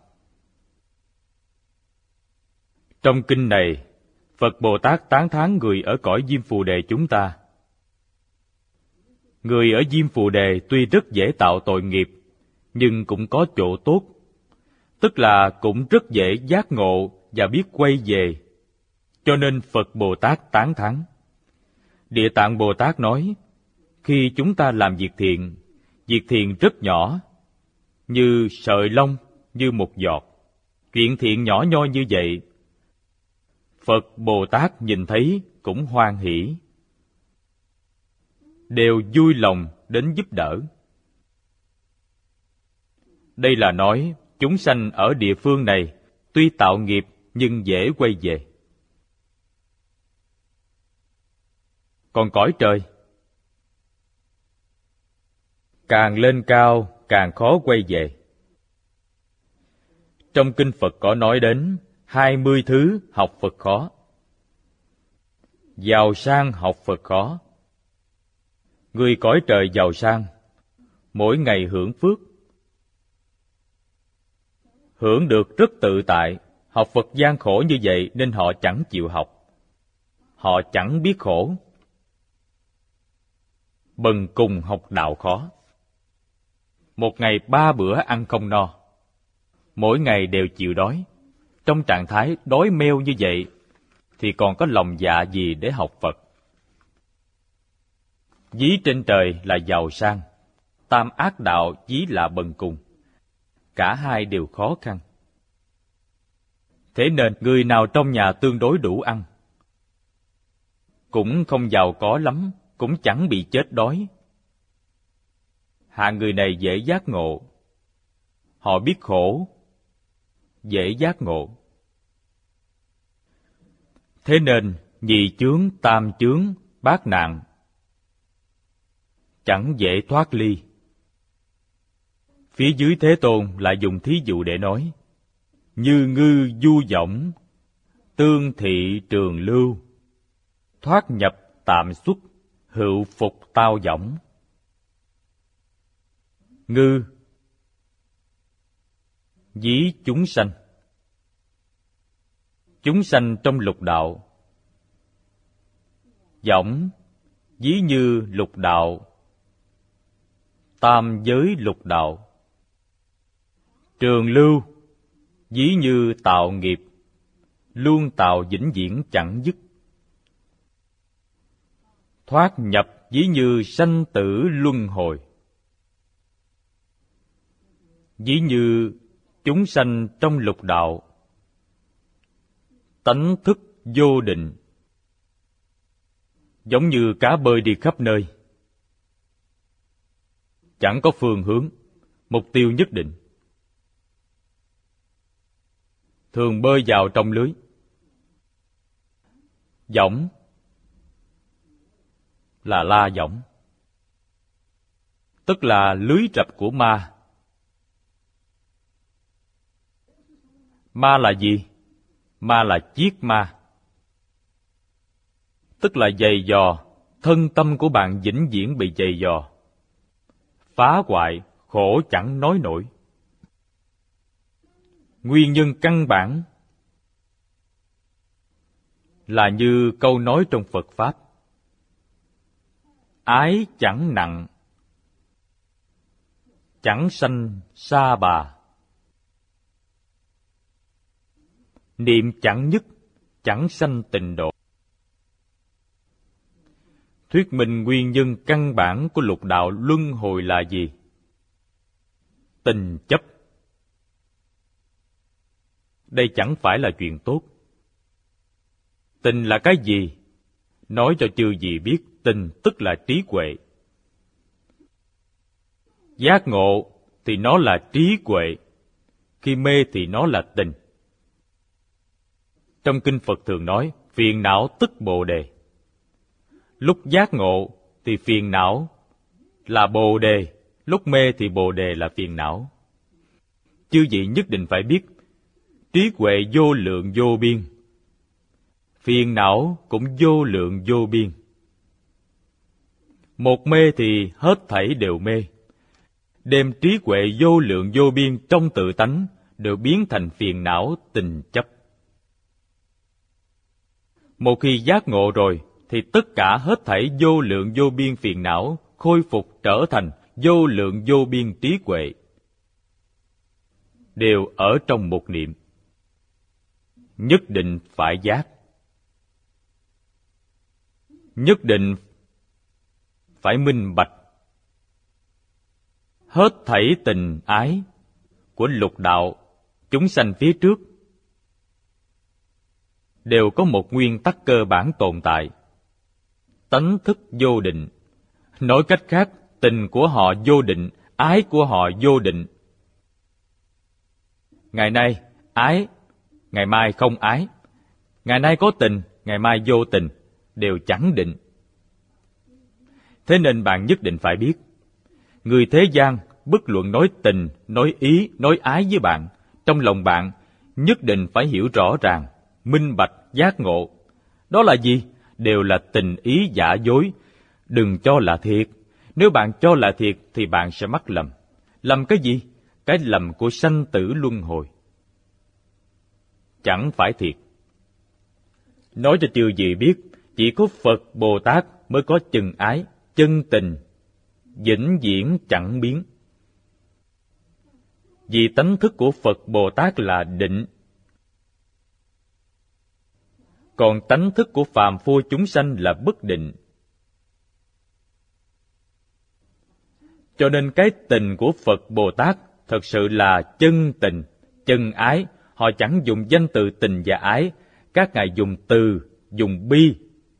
Trong kinh này, Phật Bồ Tát tán thán người ở cõi Diêm Phù Đề chúng ta. Người ở Diêm Phù Đề tuy rất dễ tạo tội nghiệp, nhưng cũng có chỗ tốt, tức là cũng rất dễ giác ngộ và biết quay về. Cho nên Phật Bồ Tát tán thán. Địa Tạng Bồ Tát nói, khi chúng ta làm việc thiện rất nhỏ, như sợi lông, như một giọt. Chuyện thiện nhỏ nhoi như vậy, Phật Bồ Tát nhìn thấy cũng hoan hỷ, đều vui lòng đến giúp đỡ. Đây là nói chúng sanh ở địa phương này tuy tạo nghiệp nhưng dễ quay về. Còn cõi trời, càng lên cao càng khó quay về. Trong kinh Phật có nói đến 20 thứ học Phật khó. Giàu sang học Phật khó. Người cõi trời giàu sang, mỗi ngày hưởng phước, hưởng được rất tự tại. Học Phật gian khổ như vậy nên họ chẳng chịu học. Họ chẳng biết khổ. Bần cùng học đạo khó. Một ngày 3 bữa ăn không no, mỗi ngày đều chịu đói. Trong trạng thái đói meo như vậy, thì còn có lòng dạ gì để học Phật? Ví trên trời là giàu sang, tam ác đạo ví là bần cùng. Cả hai đều khó khăn. Thế nên người nào trong nhà tương đối đủ ăn, cũng không giàu có lắm, cũng chẳng bị chết đói. Hạng người này dễ giác ngộ. Họ biết khổ, dễ giác ngộ. Thế nên nhị chướng, tam chướng, bát nạn chẳng dễ thoát ly. Phía dưới Thế Tôn lại dùng thí dụ để nói: như ngư du võng, tương thị trường lưu, thoát nhập tạm xuất, hữu phục tao võng. Ngư ví chúng sanh. Chúng sanh trong lục đạo. Võng ví như lục đạo, tam giới lục đạo. Trường lưu ví như tạo nghiệp, luôn tạo vĩnh viễn chẳng dứt. Thoát nhập ví như sanh tử luân hồi. Ví như chúng sanh trong lục đạo, tánh thức vô định, giống như cá bơi đi khắp nơi, chẳng có phương hướng, mục tiêu nhất định, thường bơi vào trong lưới. Võng là la võng, tức là lưới rập của ma. Ma là gì? Ma là chiết ma, tức là dày dò, thân tâm của bạn vĩnh viễn bị dày dò, phá hoại, khổ chẳng nói nổi. Nguyên nhân căn bản là như câu nói trong Phật Pháp: ái chẳng nặng, chẳng sanh sa bà. Niệm chẳng nhất, chẳng sanh tịnh độ. Thuyết minh nguyên nhân căn bản của lục đạo luân hồi là gì? Tình chấp. Đây chẳng phải là chuyện tốt. Tình là cái gì? Nói cho chư vị biết. Tình tức là trí huệ. Giác ngộ thì nó là trí huệ, khi mê thì nó là tình. Trong kinh Phật thường nói, phiền não tức bồ đề. Lúc giác ngộ thì phiền não là bồ đề, lúc mê thì bồ đề là phiền não. Chư vị nhất định phải biết, trí huệ vô lượng vô biên, phiền não cũng vô lượng vô biên. Một mê thì hết thảy đều mê, đem trí huệ vô lượng vô biên trong tự tánh đều biến thành phiền não tình chấp. Một khi giác ngộ rồi thì tất cả hết thảy vô lượng vô biên phiền não khôi phục trở thành vô lượng vô biên trí huệ, đều ở trong một niệm. Nhất định phải giác, nhất định phải minh bạch. Hết thảy tình ái của lục đạo chúng sanh phía trước đều có một nguyên tắc cơ bản tồn tại: tánh thức vô định. Nói cách khác, tình của họ vô định, ái của họ vô định. Ngày nay ái, ngày mai không ái. Ngày nay có tình, ngày mai vô tình, đều chẳng định. Thế nên bạn nhất định phải biết, người thế gian bất luận nói tình, nói ý, nói ái với bạn, trong lòng bạn nhất định phải hiểu rõ ràng, minh bạch, giác ngộ. Đó là gì? Đều là tình ý giả dối. Đừng cho là thiệt. Nếu bạn cho là thiệt thì bạn sẽ mắc lầm. Lầm cái gì? Cái lầm của sanh tử luân hồi. Chẳng phải thiệt. Nói cho chư vị biết, chỉ có Phật Bồ Tát mới có chân ái, chân tình, vĩnh viễn chẳng biến. Vì tánh thức của Phật Bồ Tát là định, còn tánh thức của phàm phu chúng sanh là bất định. Cho nên cái tình của Phật Bồ Tát thật sự là chân tình, chân ái. Họ chẳng dùng danh từ tình và ái, các ngài dùng từ, dùng bi.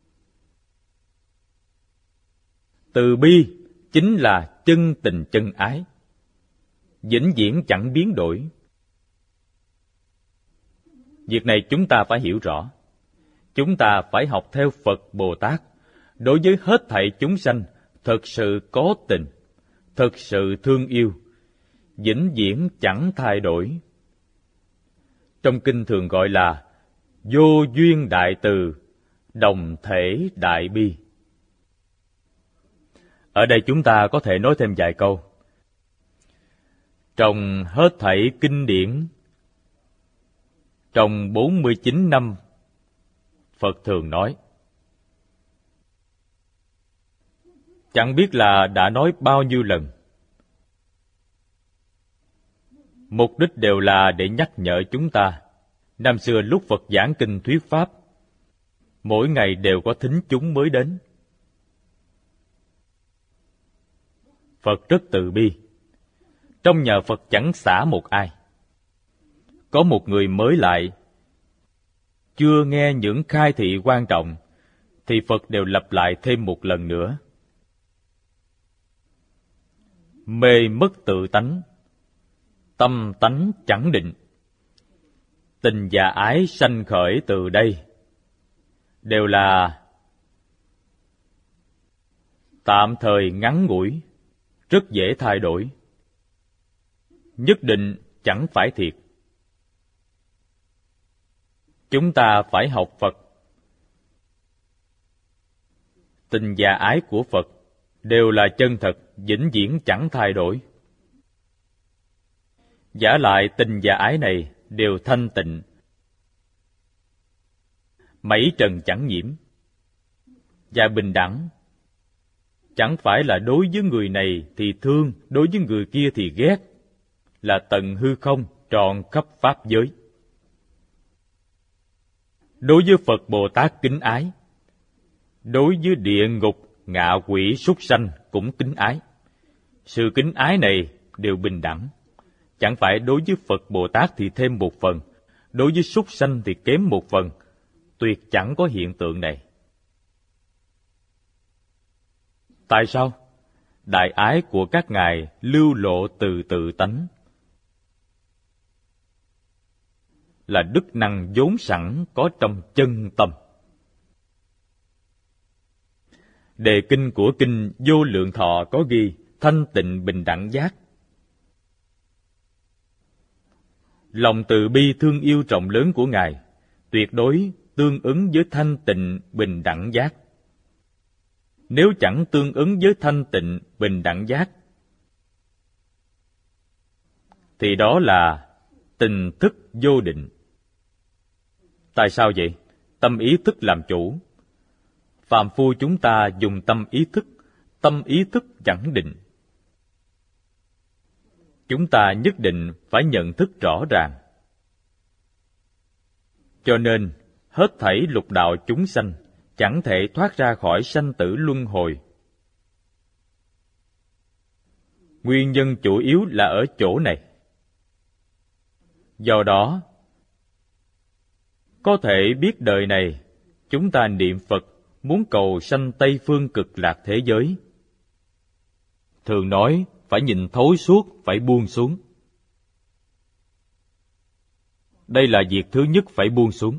Từ bi chính là chân tình chân ái, vĩnh viễn chẳng biến đổi. Việc này chúng ta phải hiểu rõ. Chúng ta phải học theo Phật Bồ Tát. Đối với hết thảy chúng sanh, thật sự có tình, thật sự thương yêu, vĩnh viễn chẳng thay đổi. Trong kinh thường gọi là vô duyên đại từ, đồng thể đại bi. Ở đây chúng ta có thể nói thêm vài câu. Trong hết thảy kinh điển, trong 49 năm, Phật thường nói. Chẳng biết là đã nói bao nhiêu lần. Mục đích đều là để nhắc nhở chúng ta. Năm xưa lúc Phật giảng kinh thuyết pháp, mỗi ngày đều có thính chúng mới đến. Phật rất từ bi. Trong nhờ Phật chẳng xả một ai. Có một người mới lại, chưa nghe những khai thị quan trọng, thì Phật đều lặp lại thêm một lần nữa. Mê mất tự tánh, tâm tánh chẳng định. Tình và ái sanh khởi từ đây, đều là tạm thời ngắn ngủi, rất dễ thay đổi. Nhất định chẳng phải thiệt. Chúng ta phải học Phật. Tình và ái của Phật đều là chân thật, vĩnh viễn chẳng thay đổi. Vả lại tình và ái này đều thanh tịnh, mảy trần chẳng nhiễm, và bình đẳng. Chẳng phải là đối với người này thì thương, đối với người kia thì ghét, là tận hư không trọn khắp pháp giới. Đối với Phật Bồ Tát kính ái, đối với địa ngục, ngạ quỷ, súc sanh cũng kính ái. Sự kính ái này đều bình đẳng. Chẳng phải đối với Phật Bồ Tát thì thêm một phần, đối với súc sanh thì kém một phần. Tuyệt chẳng có hiện tượng này. Tại sao? Đại ái của các ngài lưu lộ từ tự tánh, là đức năng vốn sẵn có trong chân tâm. Đề kinh của kinh Vô Lượng Thọ có ghi thanh tịnh bình đẳng giác. Lòng từ bi thương yêu rộng lớn của ngài tuyệt đối tương ứng với thanh tịnh bình đẳng giác. Nếu chẳng tương ứng với thanh tịnh bình đẳng giác, thì đó là tình thức vô định. Tại sao vậy? Tâm ý thức làm chủ. Phàm phu chúng ta dùng tâm ý thức chẳng định. Chúng ta nhất định phải nhận thức rõ ràng. Cho nên, hết thảy lục đạo chúng sanh chẳng thể thoát ra khỏi sanh tử luân hồi. Nguyên nhân chủ yếu là ở chỗ này. Do đó, có thể biết đời này chúng ta niệm Phật muốn cầu sanh Tây Phương Cực Lạc thế giới. Thường nói phải nhìn thấu suốt, phải buông xuống. Đây là việc thứ nhất phải buông xuống.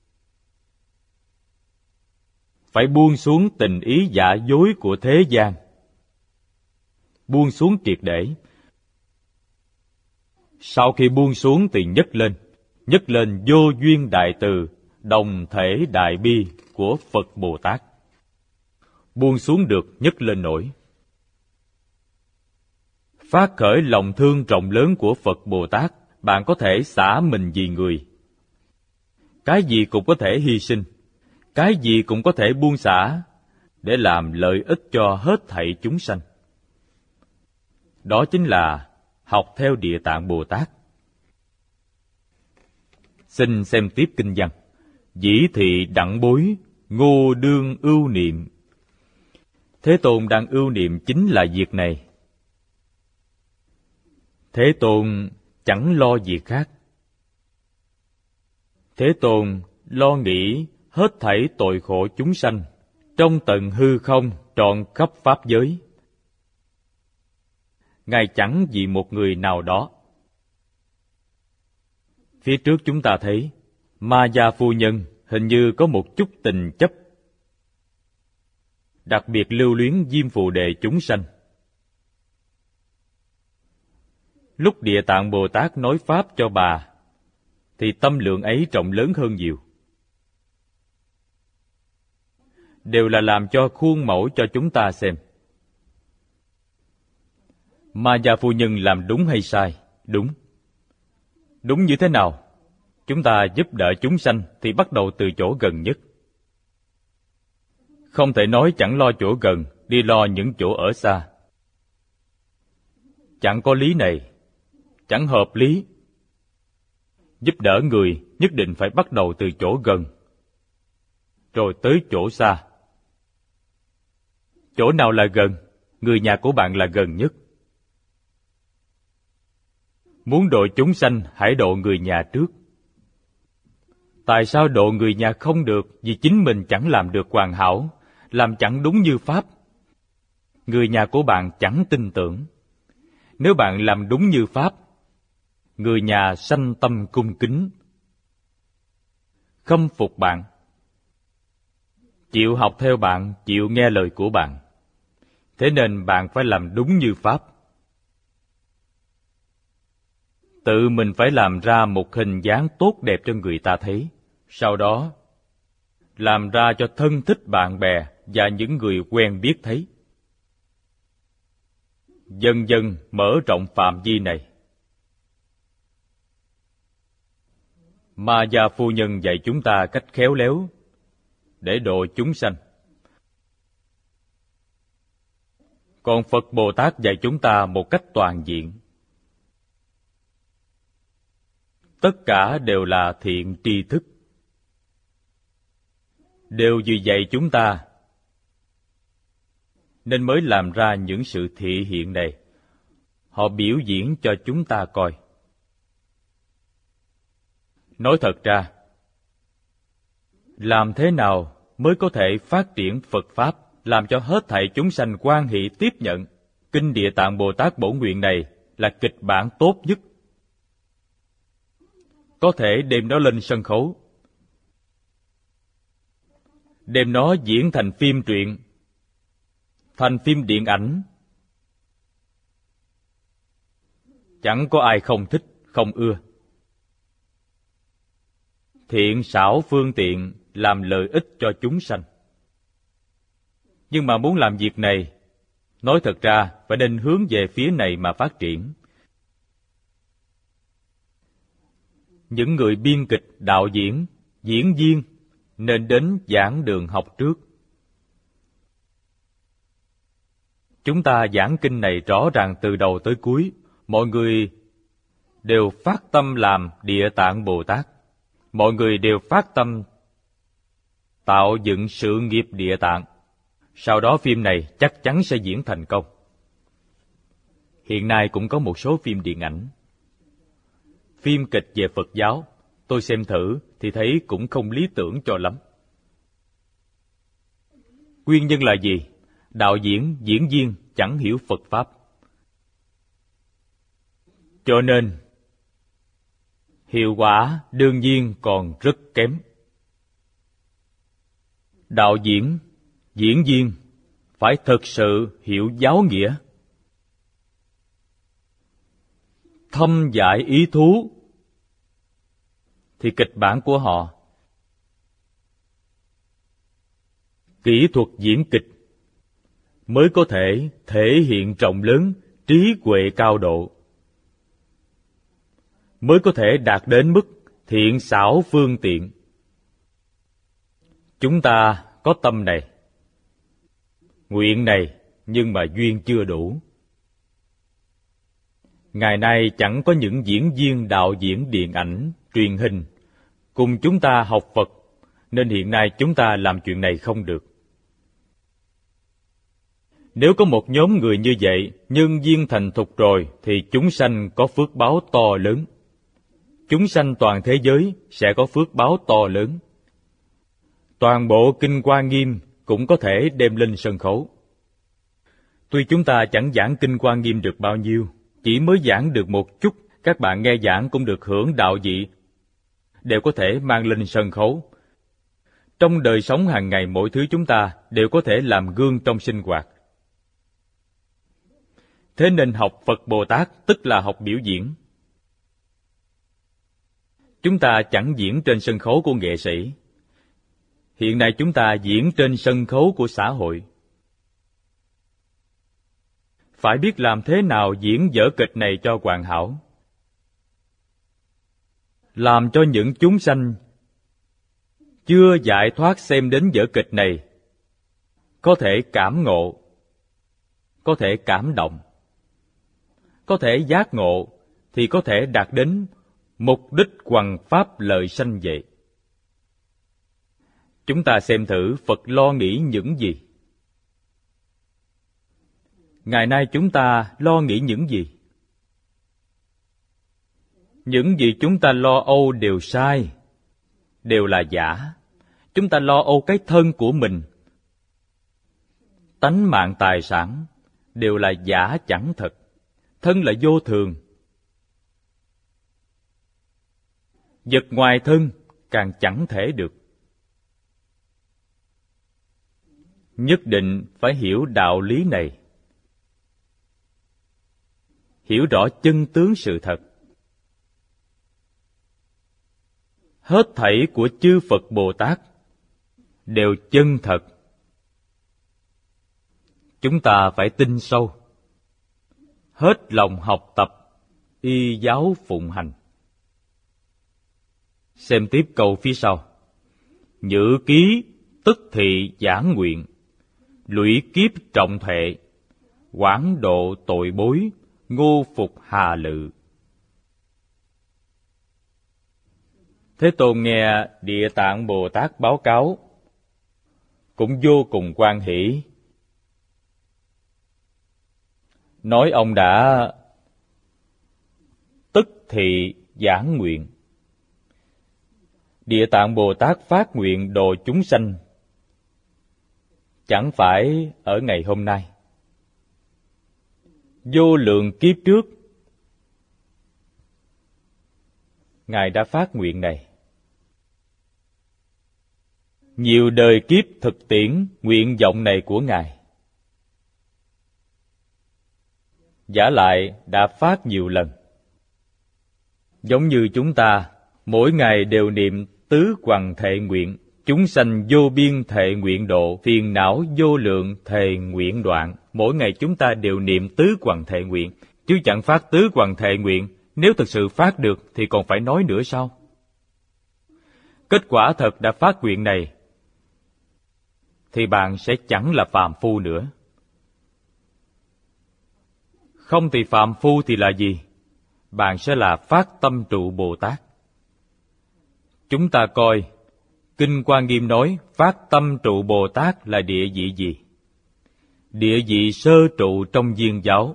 Phải buông xuống tình ý giả dối của thế gian. Buông xuống triệt để. Sau khi buông xuống thì nhấc lên vô duyên đại từ, đồng thể đại bi của Phật Bồ Tát. Buông xuống được nhấc lên nổi. Phát khởi lòng thương rộng lớn của Phật Bồ Tát, bạn có thể xả mình vì người. Cái gì cũng có thể hy sinh, cái gì cũng có thể buông xả, để làm lợi ích cho hết thảy chúng sanh. Đó chính là học theo Địa Tạng Bồ Tát. Xin xem tiếp kinh văn. Dĩ thị đặng bối, ngô đương ưu niệm. Thế Tôn đang ưu niệm chính là việc này. Thế Tôn chẳng lo việc khác. Thế Tôn lo nghĩ hết thảy tội khổ chúng sanh trong tận hư không trọn khắp pháp giới. Ngài chẳng vì một người nào đó. Phía trước chúng ta thấy Ma Gia phu nhân hình như có một chút tình chấp, đặc biệt lưu luyến Diêm Phù Đề chúng sanh. Lúc Địa Tạng Bồ Tát nói pháp cho bà, thì tâm lượng ấy rộng lớn hơn nhiều. Đều là làm cho khuôn mẫu cho chúng ta xem. Ma Gia phu nhân làm đúng hay sai? Đúng. Đúng như thế nào? Chúng ta giúp đỡ chúng sanh thì bắt đầu từ chỗ gần nhất. Không thể nói chẳng lo chỗ gần, đi lo những chỗ ở xa. Chẳng có lý này, chẳng hợp lý. Giúp đỡ người nhất định phải bắt đầu từ chỗ gần, rồi tới chỗ xa. Chỗ nào là gần? Người nhà của bạn là gần nhất. Muốn độ chúng sanh, hãy độ người nhà trước. Tại sao độ người nhà không được? Vì chính mình chẳng làm được hoàn hảo, làm chẳng đúng như pháp. Người nhà của bạn chẳng tin tưởng. Nếu bạn làm đúng như pháp, người nhà sanh tâm cung kính, khâm phục bạn, chịu học theo bạn, chịu nghe lời của bạn. Thế nên bạn phải làm đúng như pháp. Tự mình phải làm ra một hình dáng tốt đẹp cho người ta thấy. Sau đó, làm ra cho thân thích bạn bè và những người quen biết thấy. Dần dần mở rộng phạm vi này. Ma Gia phu nhân dạy chúng ta cách khéo léo để độ chúng sanh. Còn Phật Bồ Tát dạy chúng ta một cách toàn diện. Tất cả đều là thiện tri thức. Đều vì dạy chúng ta nên mới làm ra những sự thị hiện này. Họ biểu diễn cho chúng ta coi. Nói thật ra, làm thế nào mới có thể phát triển Phật Pháp? làm cho hết thảy chúng sanh hoan hỷ tiếp nhận. Kinh Địa Tạng Bồ Tát Bổ Nguyện này là kịch bản tốt nhất. Có thể đem nó lên sân khấu, đem nó diễn thành phim truyện, thành phim điện ảnh. Chẳng có ai không thích, không ưa. Thiện xảo phương tiện làm lợi ích cho chúng sanh. Nhưng mà muốn làm việc này, nói thật ra phải nên hướng về phía này mà phát triển. Những người biên kịch, đạo diễn, diễn viên nên đến giảng đường học trước. Chúng ta giảng kinh này rõ ràng từ đầu tới cuối, mọi người đều phát tâm làm Địa Tạng Bồ Tát. Mọi người đều phát tâm tạo dựng sự nghiệp Địa Tạng. Sau đó phim này chắc chắn sẽ diễn thành công. Hiện nay cũng có một số phim điện ảnh, phim kịch về Phật giáo, tôi xem thử thì thấy cũng không lý tưởng cho lắm. Nguyên nhân là gì? Đạo diễn, diễn viên chẳng hiểu Phật Pháp. Cho nên, hiệu quả đương nhiên còn rất kém. Đạo diễn, diễn viên phải thực sự hiểu giáo nghĩa, thâm giải ý thú, thì kịch bản của họ, kỹ thuật diễn kịch mới có thể thể hiện rộng lớn, trí huệ cao độ, mới có thể đạt đến mức thiện xảo phương tiện. Chúng ta có tâm này, nguyện này, nhưng mà duyên chưa đủ. Ngày nay chẳng có những diễn viên, đạo diễn điện ảnh, truyền hình cùng chúng ta học Phật, nên hiện nay chúng ta làm chuyện này không được. Nếu có một nhóm người như vậy, nhân duyên thành thục rồi, thì chúng sanh có phước báo to lớn. Chúng sanh toàn thế giới sẽ có phước báo to lớn. Toàn bộ Kinh Hoa Nghiêm cũng có thể đem lên sân khấu. Tuy chúng ta chẳng giảng Kinh Hoa Nghiêm được bao nhiêu, chỉ mới giảng được một chút, các bạn nghe giảng cũng được hưởng đạo vị, đều có thể mang lên sân khấu. Trong đời sống hàng ngày mỗi thứ chúng ta đều có thể làm gương trong sinh hoạt. Thế nên học Phật Bồ Tát tức là học biểu diễn. Chúng ta chẳng diễn trên sân khấu của nghệ sĩ. Hiện nay chúng ta diễn trên sân khấu của xã hội. Phải biết làm thế nào diễn vở kịch này cho hoàn hảo, làm cho những chúng sanh chưa giải thoát xem đến vở kịch này có thể cảm ngộ, có thể cảm động, có thể giác ngộ, thì có thể đạt đến mục đích hoằng pháp lợi sanh vậy. Chúng ta xem thử Phật lo nghĩ những gì. Ngày nay chúng ta lo nghĩ những gì? Những gì chúng ta lo âu đều sai, đều là giả. Chúng ta lo âu cái thân của mình, tánh mạng tài sản, đều là giả chẳng thật. Thân là vô thường. Vật ngoài thân càng chẳng thể được. Nhất định phải hiểu đạo lý này, hiểu rõ chân tướng sự thật. Hết thảy của chư Phật Bồ Tát đều chân thật. Chúng ta phải tin sâu, hết lòng học tập, y giáo phụng hành. Xem tiếp câu phía sau. Nhữ ký tức thị giảng nguyện, lụy kiếp trọng thệ, quảng độ tội bối, ngô phục hà lự. Thế Tôn nghe Địa Tạng Bồ Tát báo cáo, cũng vô cùng hoan hỷ. Nói ông đã tức thị giảng nguyện. Địa Tạng Bồ Tát phát nguyện độ chúng sanh, chẳng phải ở ngày hôm nay. Vô lượng kiếp trước, Ngài đã phát nguyện này. Nhiều đời kiếp thực tiễn nguyện vọng này của Ngài. Vả lại đã phát nhiều lần. Giống như chúng ta, mỗi ngày đều niệm tứ hoằng thệ nguyện, chúng sanh vô biên thệ nguyện độ, phiền não vô lượng thệ nguyện đoạn. Mỗi ngày chúng ta đều niệm tứ hoằng thệ nguyện, chứ chẳng phát tứ hoằng thệ nguyện. Nếu thực sự phát được thì còn phải nói nữa sao? Kết quả thật đã phát nguyện này, thì bạn sẽ chẳng là phàm phu nữa. Không thì phàm phu thì là gì? Bạn sẽ là phát tâm trụ Bồ Tát. Chúng ta coi, Kinh Hoa Nghiêm nói phát tâm trụ Bồ Tát là địa vị gì? Địa vị sơ trụ trong Viên giáo.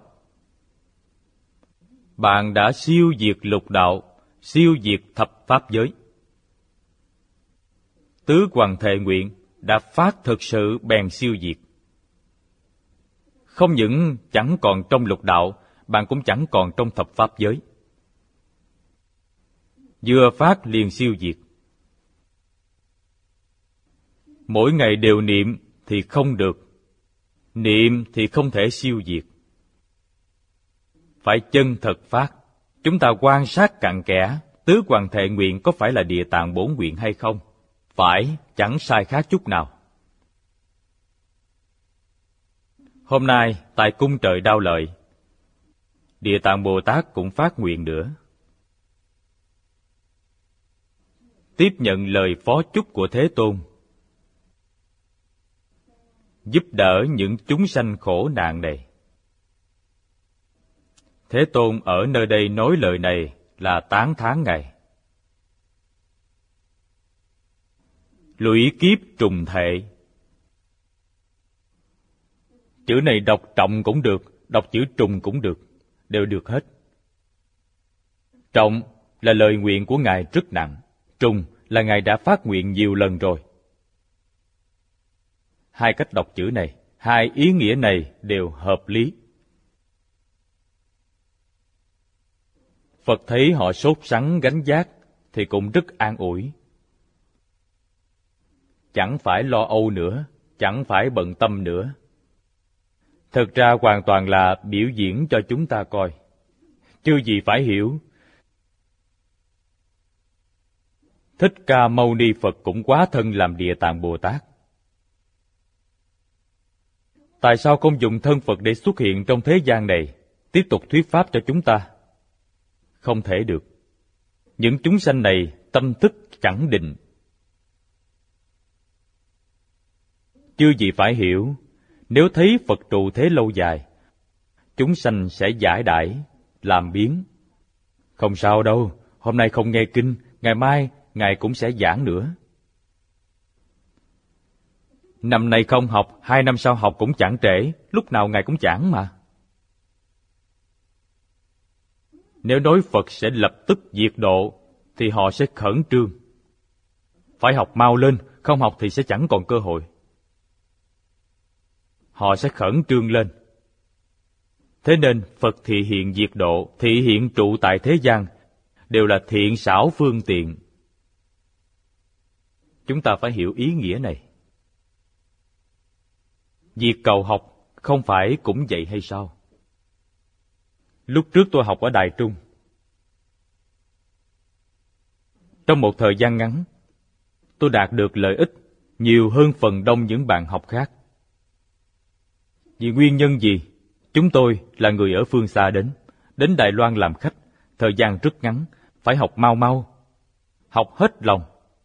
Bạn đã siêu diệt lục đạo, siêu diệt thập pháp giới. Tứ hoằng thệ nguyện đã phát thực sự bèn siêu diệt. Không những chẳng còn trong lục đạo, bạn cũng chẳng còn trong thập pháp giới. Vừa phát liền siêu diệt. Mỗi ngày đều niệm thì không được. Niệm thì không thể siêu diệt. Phải chân thật phát. Chúng ta quan sát cặn kẽ, tứ hoằng thệ nguyện có phải là Địa Tạng Bổn Nguyện hay không? Phải, chẳng sai khác chút nào. Hôm nay, tại cung trời Đao Lợi, Địa Tạng Bồ Tát cũng phát nguyện nữa. Tiếp nhận lời phó chúc của Thế Tôn, giúp đỡ những chúng sanh khổ nạn này. Thế Tôn ở nơi đây nói lời này là tán thán Ngài. Lũy kiếp trùng thệ. Chữ này đọc trọng cũng được, đọc chữ trùng cũng được, đều được hết. Trọng là lời nguyện của Ngài rất nặng, trùng là Ngài đã phát nguyện nhiều lần rồi. Hai cách đọc chữ này, hai ý nghĩa này đều hợp lý. Phật thấy họ sốt sắng gánh vác thì cũng rất an ủi. Chẳng phải lo âu nữa, chẳng phải bận tâm nữa. Thực ra hoàn toàn là biểu diễn cho chúng ta coi. Chưa gì phải hiểu. Thích Ca Mâu Ni Phật cũng quá thân làm Địa Tạng Bồ Tát. Tại sao không dùng thân Phật để xuất hiện trong thế gian này, tiếp tục thuyết pháp cho chúng ta? Không thể được. Những chúng sanh này tâm thức chẳng định. Chưa gì phải hiểu, nếu thấy Phật trụ thế lâu dài, chúng sanh sẽ giải đãi, làm biến. Không sao đâu, hôm nay không nghe kinh, ngày mai Ngài cũng sẽ giảng nữa. Năm nay không học, 2 năm sau học cũng chẳng trễ, lúc nào Ngài cũng giảng mà. Nếu nói Phật sẽ lập tức diệt độ, thì họ sẽ khẩn trương. Phải học mau lên, không học thì sẽ chẳng còn cơ hội. Họ sẽ khẩn trương lên. Thế nên Phật thị hiện diệt độ, thị hiện trụ tại thế gian, đều là thiện xảo phương tiện. Chúng ta phải hiểu ý nghĩa này. Việc cầu học không phải cũng vậy hay sao? Lúc trước tôi học ở Đài Trung. Trong một thời gian ngắn, tôi đạt được lợi ích nhiều hơn phần đông những bạn học khác. Vì nguyên nhân gì? Chúng tôi là người ở phương xa đến Đài Loan làm khách, thời gian rất ngắn, phải học mau mau, học hết lòng.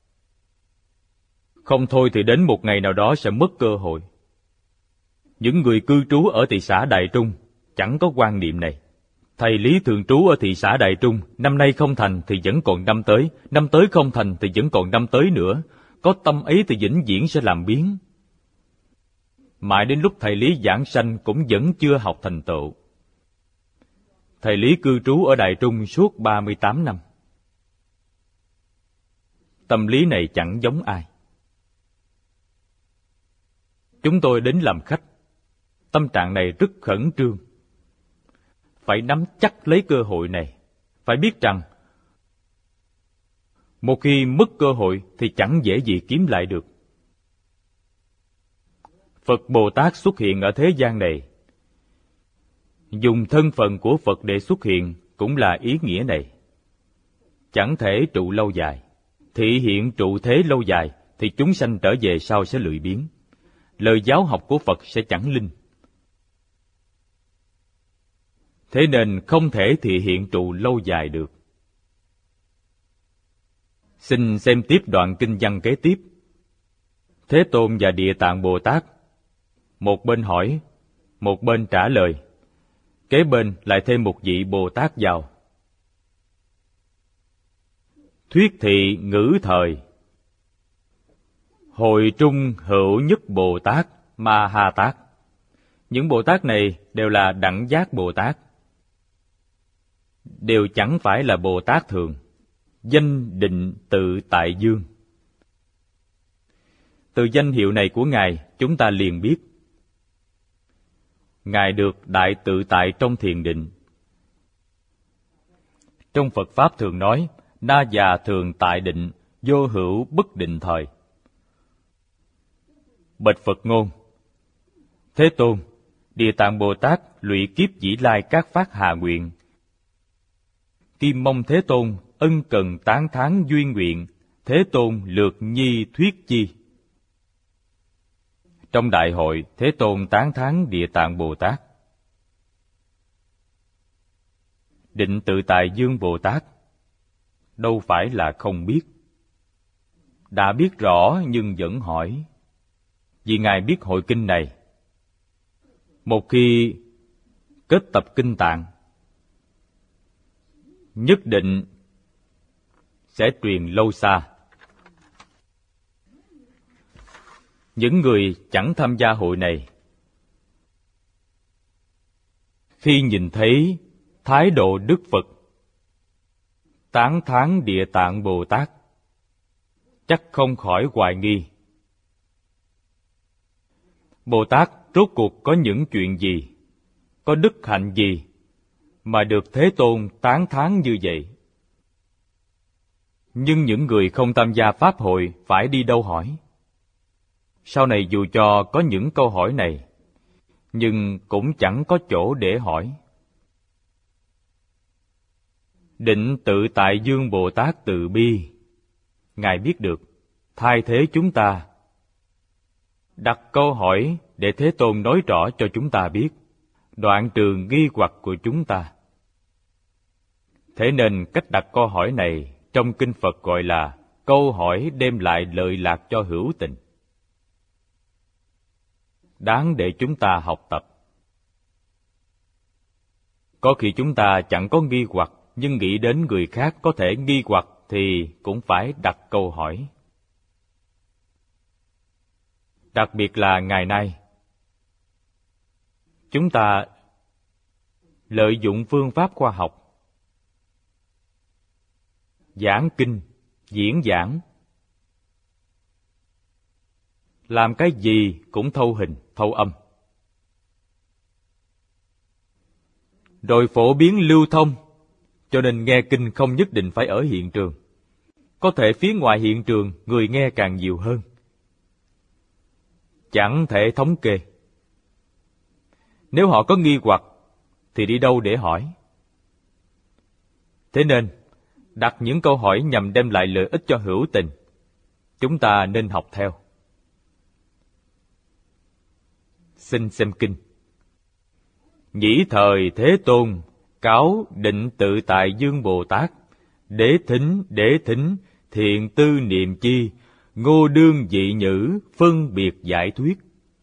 Không thôi thì đến một ngày nào đó sẽ mất cơ hội. Những người cư trú ở thị xã Đại Trung chẳng có quan niệm này. Thầy Lý thường trú ở thị xã Đại Trung, năm nay không thành thì vẫn còn năm tới không thành thì vẫn còn năm tới nữa. Có tâm ấy thì vĩnh viễn sẽ làm biến. Mãi đến lúc thầy Lý giảng sanh cũng vẫn chưa học thành tựu. Thầy Lý cư trú ở Đại Trung suốt 38 năm. Tâm lý này chẳng giống ai. Chúng tôi đến làm khách. Tâm trạng này rất khẩn trương. Phải nắm chắc lấy cơ hội này. Phải biết rằng, một khi mất cơ hội thì chẳng dễ gì kiếm lại được. Phật Bồ Tát xuất hiện ở thế gian này, dùng thân phận của Phật để xuất hiện cũng là ý nghĩa này. Chẳng thể trụ lâu dài. Thị hiện trụ thế lâu dài thì chúng sanh trở về sau sẽ lười biếng. Lời giáo học của Phật sẽ chẳng linh. Thế nên không thể thị hiện trụ lâu dài được. Xin xem tiếp đoạn kinh văn kế tiếp. Thế Tôn và Địa Tạng Bồ Tát, một bên hỏi, một bên trả lời. Kế bên lại thêm một vị Bồ Tát vào. Thuyết thị ngữ thời. Hội trung hữu nhất Bồ Tát Ma Ha Tát. Những Bồ Tát này đều là đẳng giác Bồ Tát, đều chẳng phải là Bồ Tát thường. Danh định tự tại dương. Từ danh hiệu này của Ngài, chúng ta liền biết Ngài được đại tự tại trong thiền định. Trong Phật Pháp thường nói, na già thường tại định, vô hữu bất định thời. Bạch Phật ngôn: Thế Tôn, Địa Tạng Bồ Tát lụy kiếp dĩ lai các phát hà nguyện. Kim mong Thế Tôn ân cần tán thán duyên nguyện, Thế Tôn lược nhi thuyết chi. Trong đại hội, Thế Tôn tán thán Địa Tạng Bồ Tát. Định tự tại dương Bồ Tát đâu phải là không biết. Đã biết rõ nhưng vẫn hỏi. Vì Ngài biết hội kinh này, một khi kết tập kinh tạng, nhất định sẽ truyền lâu xa. Những người chẳng tham gia hội này, khi nhìn thấy thái độ Đức Phật tán thán Địa Tạng Bồ Tát, chắc không khỏi hoài nghi. Bồ Tát rốt cuộc có những chuyện gì, có đức hạnh gì mà được Thế Tôn tán thán như vậy? Nhưng những người không tham gia Pháp hội phải đi đâu hỏi? Sau này dù cho có những câu hỏi này, nhưng cũng chẳng có chỗ để hỏi. Định tự tại dương Bồ Tát từ bi, Ngài biết được, thay thế chúng ta, đặt câu hỏi để Thế Tôn nói rõ cho chúng ta biết, đoạn trừ nghi hoặc của chúng ta. Thế nên cách đặt câu hỏi này trong kinh Phật gọi là câu hỏi đem lại lợi lạc cho hữu tình, đáng để chúng ta học tập. Có khi chúng ta chẳng có nghi hoặc, nhưng nghĩ đến người khác có thể nghi hoặc thì cũng phải đặt câu hỏi. Đặc biệt là ngày nay, chúng ta lợi dụng phương pháp khoa học, giảng kinh, diễn giảng, làm cái gì cũng thâu hình, thâu âm. Rồi phổ biến lưu thông, cho nên nghe kinh không nhất định phải ở hiện trường. Có thể phía ngoài hiện trường người nghe càng nhiều hơn. Chẳng thể thống kê. Nếu họ có nghi hoặc thì đi đâu để hỏi? Thế nên, đặt những câu hỏi nhằm đem lại lợi ích cho hữu tình, chúng ta nên học theo. Xin xem kinh. Nhĩ thời Thế Tôn cáo định tự tại dương Bồ Tát, đế thính thiện tư niệm chi, ngô đương dị nhữ phân biệt giải thuyết.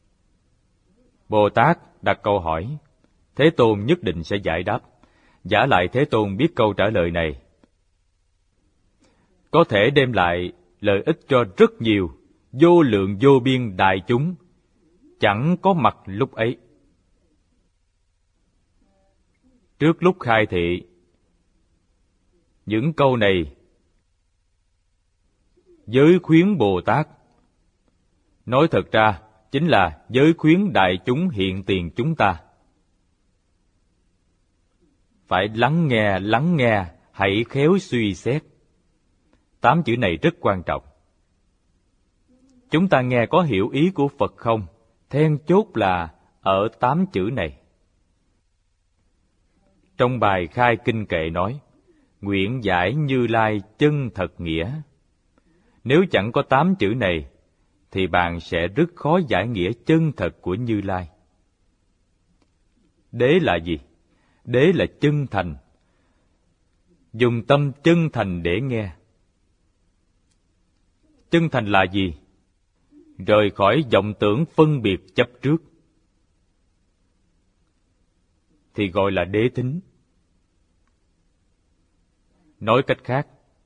Bồ Tát đặt câu hỏi, Thế Tôn nhất định sẽ giải đáp. Giả lại Thế Tôn biết câu trả lời này có thể đem lại lợi ích cho rất nhiều, vô lượng vô biên đại chúng, chẳng có mặt lúc ấy. Trước lúc khai thị, những câu này giới khuyến Bồ Tát nói thật ra chính là giới khuyến đại chúng hiện tiền chúng ta. Phải lắng nghe, hãy khéo suy xét. 8 chữ này rất quan trọng. Chúng ta nghe có hiểu ý của Phật không? Then chốt là ở 8 chữ này. Trong bài khai kinh kệ nói, nguyện giải Như Lai chân thật nghĩa. Nếu chẳng có 8 chữ này, thì bạn sẽ rất khó giải nghĩa chân thật của Như Lai. Đế là gì? Đế là chân thành. Dùng tâm chân thành để nghe. Chân thành là gì? Rời khỏi vọng tưởng phân biệt chấp trước, thì gọi là đế thính. Nói cách khác,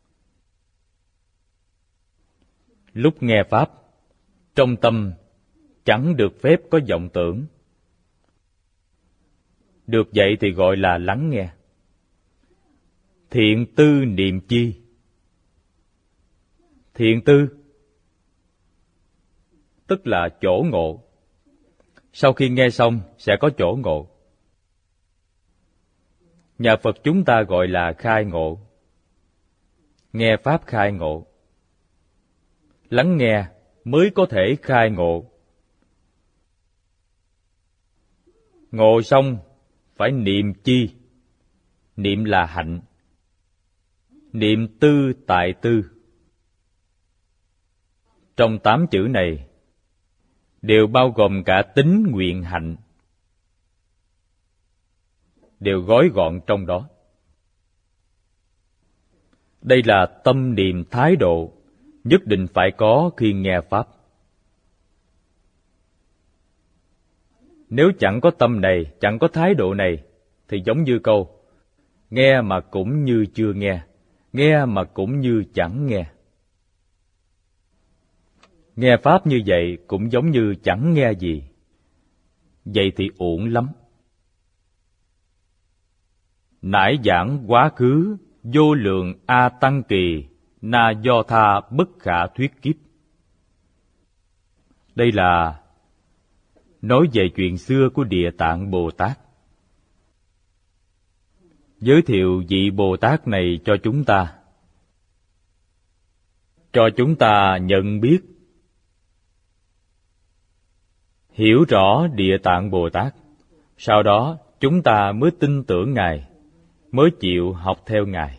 lúc nghe Pháp, trong tâm chẳng được phép có vọng tưởng. Được vậy thì gọi là lắng nghe. Thiện tư niệm chi? Thiện tư tức là chỗ ngộ. Sau khi nghe xong sẽ có chỗ ngộ. Nhà Phật chúng ta gọi là khai ngộ. Nghe Pháp khai ngộ. Lắng nghe mới có thể khai ngộ. Ngộ xong phải niệm chi? Niệm là hạnh. Niệm tư tại tư. Trong 8 chữ này đều bao gồm cả tính nguyện hạnh, đều gói gọn trong đó. Đây là tâm niệm thái độ nhất định phải có khi nghe Pháp. Nếu chẳng có tâm này, chẳng có thái độ này, thì giống như câu nghe mà cũng như chưa nghe, nghe mà cũng như chẳng nghe. Nghe Pháp như vậy cũng giống như chẳng nghe gì. Vậy thì uổng lắm. Nải giảng quá khứ, vô lượng A Tăng Kỳ, na do tha bất khả thuyết kiếp. Đây là nói về chuyện xưa của Địa Tạng Bồ Tát. Giới thiệu vị Bồ Tát này cho chúng ta, cho chúng ta nhận biết, hiểu rõ Địa Tạng Bồ Tát. Sau đó chúng ta mới tin tưởng Ngài, mới chịu học theo Ngài.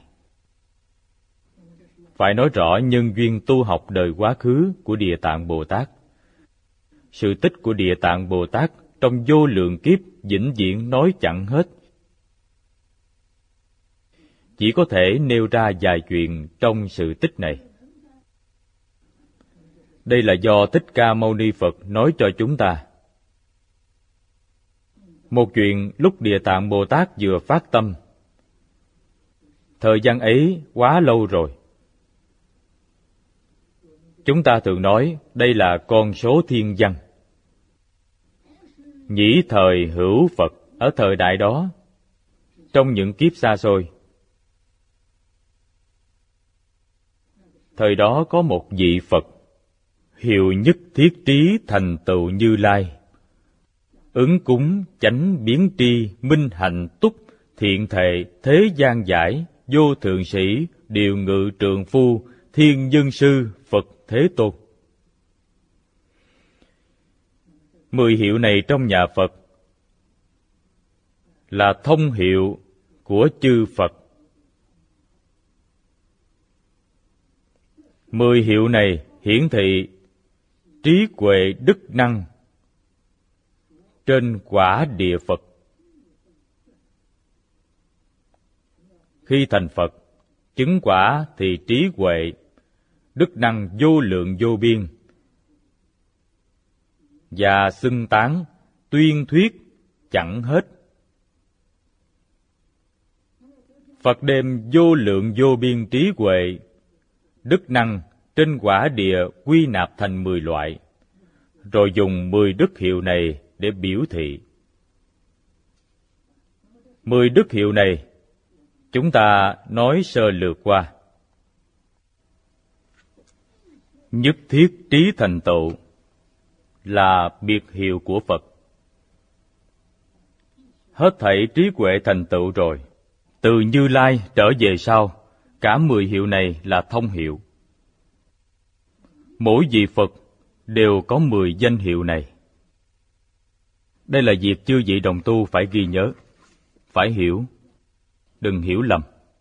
Phải nói rõ nhân duyên tu học đời quá khứ của Địa Tạng Bồ Tát. Sự tích của Địa Tạng Bồ Tát trong vô lượng kiếp vĩnh viễn nói chẳng hết. Chỉ có thể nêu ra vài chuyện trong sự tích này. Đây là do Thích Ca Mâu Ni Phật nói cho chúng ta. Một chuyện lúc Địa Tạng Bồ Tát vừa phát tâm. Thời gian ấy quá lâu rồi. Chúng ta thường nói đây là con số thiên văn. Nhĩ thời hữu Phật ở thời đại đó, trong những kiếp xa xôi. Thời đó có một vị Phật, hiệu nhất thiết trí thành tựu Như Lai. Ứng cúng, chánh biến tri, minh hạnh túc, thiện thệ, thế gian giải, vô thượng sĩ, điều ngự trượng phu, thiên dân sư, Phật Thế Tôn. 10 hiệu này trong nhà Phật là thông hiệu của chư Phật. 10 hiệu này hiển thị trí huệ đức năng trên quả địa Phật. Khi thành Phật, chứng quả thì trí huệ, đức năng vô lượng vô biên, và xưng tán, tuyên thuyết chẳng hết. Phật đem vô lượng vô biên trí huệ, đức năng trên quả địa quy nạp thành 10 loại, rồi dùng 10 đức hiệu này để biểu thị. 10 đức hiệu này chúng ta nói sơ lược qua. Nhất thiết trí thành tựu, là biệt hiệu của Phật. Hết thảy trí huệ thành tựu rồi, từ Như Lai trở về sau, cả 10 hiệu này là thông hiệu. Mỗi vị Phật đều có 10 danh hiệu này. Đây là việc chư vị đồng tu phải ghi nhớ, phải hiểu, đừng hiểu lầm.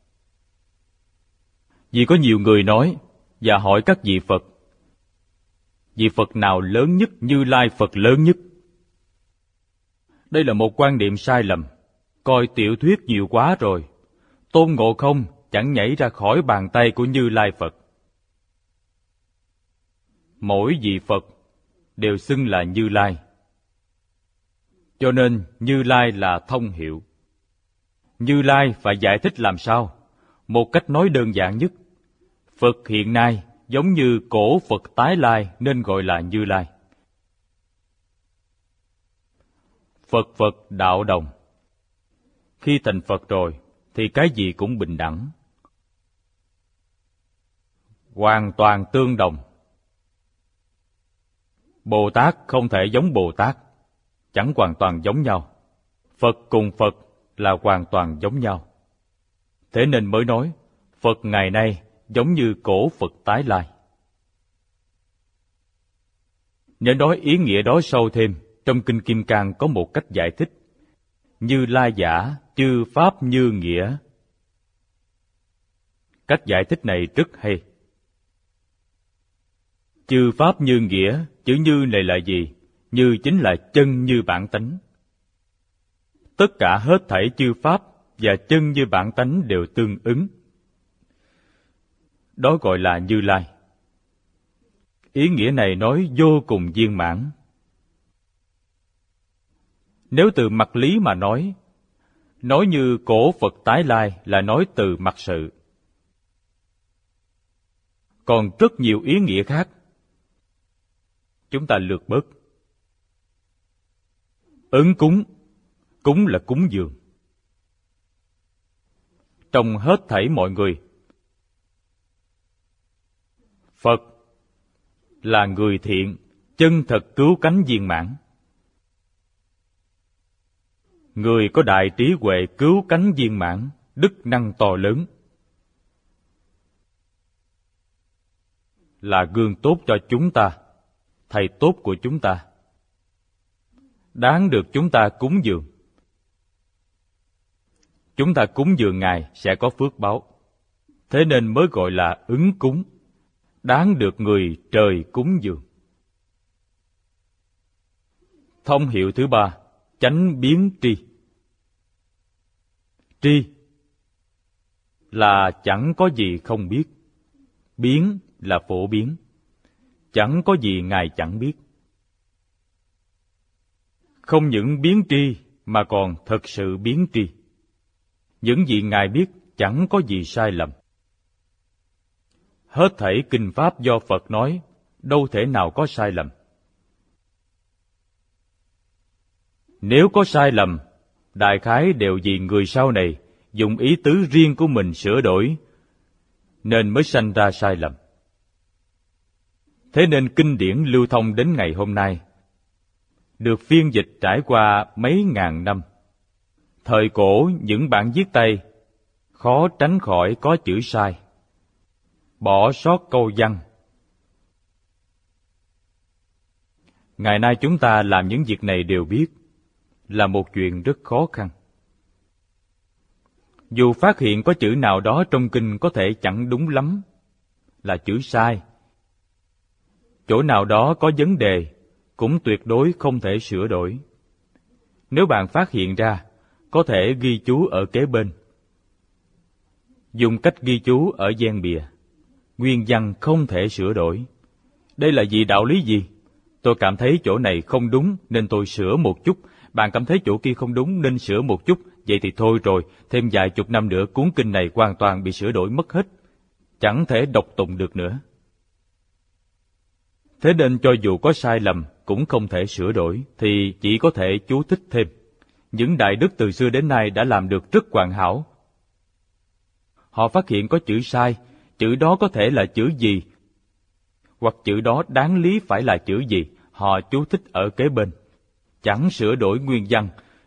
Vì có nhiều người nói và hỏi các vị Phật nào lớn nhất? Như Lai Phật lớn nhất. Đây là một quan niệm sai lầm, coi tiểu thuyết nhiều quá rồi. Tôn Ngộ Không chẳng nhảy ra khỏi bàn tay của Như Lai Phật. Mỗi vị Phật đều xưng là Như Lai, cho nên Như Lai là thông hiệu. Như Lai phải giải thích làm sao? Một cách nói đơn giản nhất, Phật hiện nay giống như cổ Phật tái lai nên gọi là Như Lai. Phật đạo đồng. Khi thành Phật rồi thì cái gì cũng bình đẳng, hoàn toàn tương đồng. Bồ Tát không thể giống Bồ Tát, chẳng hoàn toàn giống nhau. Phật cùng Phật là hoàn toàn giống nhau. Thế nên mới nói Phật ngày nay giống như cổ Phật tái lai. Nếu nói ý nghĩa đó sâu thêm, trong Kinh Kim Cang có một cách giải thích: Như Lai giả, chư pháp như nghĩa. Cách giải thích này rất hay. Chư pháp như nghĩa, chữ như này là gì? Như chính là chân như bản tánh. Tất cả hết thảy chư pháp và chân như bản tánh đều tương ứng. Đó gọi là Như Lai. Ý nghĩa này nói vô cùng viên mãn. Nếu từ mặt lý mà nói như cổ Phật tái lai là nói từ mặt sự. Còn rất nhiều ý nghĩa khác, chúng ta lược bớt. Ứng cúng, cúng là cúng dường. Trong hết thảy mọi người, Phật là người thiện, chân thật cứu cánh viên mãn. Người có đại trí huệ cứu cánh viên mãn, đức năng to lớn. Là gương tốt cho chúng ta, thầy tốt của chúng ta, đáng được chúng ta cúng dường. Chúng ta cúng dường Ngài sẽ có phước báo. Thế nên mới gọi là ứng cúng, đáng được người trời cúng dường. Thông hiệu thứ ba, chánh biến tri. Tri là chẳng có gì không biết, biến là phổ biến, chẳng có gì Ngài chẳng biết. Không những biến tri mà còn thật sự biến tri. Những gì Ngài biết chẳng có gì sai lầm. Hết thảy kinh pháp do Phật nói, đâu thể nào có sai lầm. Nếu có sai lầm, đại khái đều vì người sau này dùng ý tứ riêng của mình sửa đổi, nên mới sanh ra sai lầm. Thế nên kinh điển lưu thông đến ngày hôm nay, được phiên dịch trải qua mấy ngàn năm. Thời cổ những bản viết tay khó tránh khỏi có chữ sai, bỏ sót câu văn. Ngày nay chúng ta làm những việc này đều biết là một chuyện rất khó khăn. Dù phát hiện có chữ nào đó trong kinh có thể chẳng đúng lắm, là chữ sai, chỗ nào đó có vấn đề, cũng tuyệt đối không thể sửa đổi. Nếu bạn phát hiện ra, có thể ghi chú ở kế bên. Dùng cách ghi chú ở gian bìa. Nguyên văn không thể sửa đổi. Đây là vì đạo lý gì? Tôi cảm thấy chỗ này không đúng nên tôi sửa một chút. Bạn cảm thấy chỗ kia không đúng nên sửa một chút. Vậy thì thôi rồi, thêm vài chục năm nữa cuốn kinh này hoàn toàn bị sửa đổi mất hết. Chẳng thể đọc tụng được nữa. Thế nên cho dù có sai lầm cũng không thể sửa đổi, thì chỉ có thể chú thích thêm. Những đại đức từ xưa đến nay đã làm được rất hoàn hảo. Họ phát hiện có chữ sai, chữ đó có thể là chữ gì, hoặc chữ đó đáng lý phải là chữ gì, họ chú thích ở kế bên, chẳng sửa đổi nguyên văn.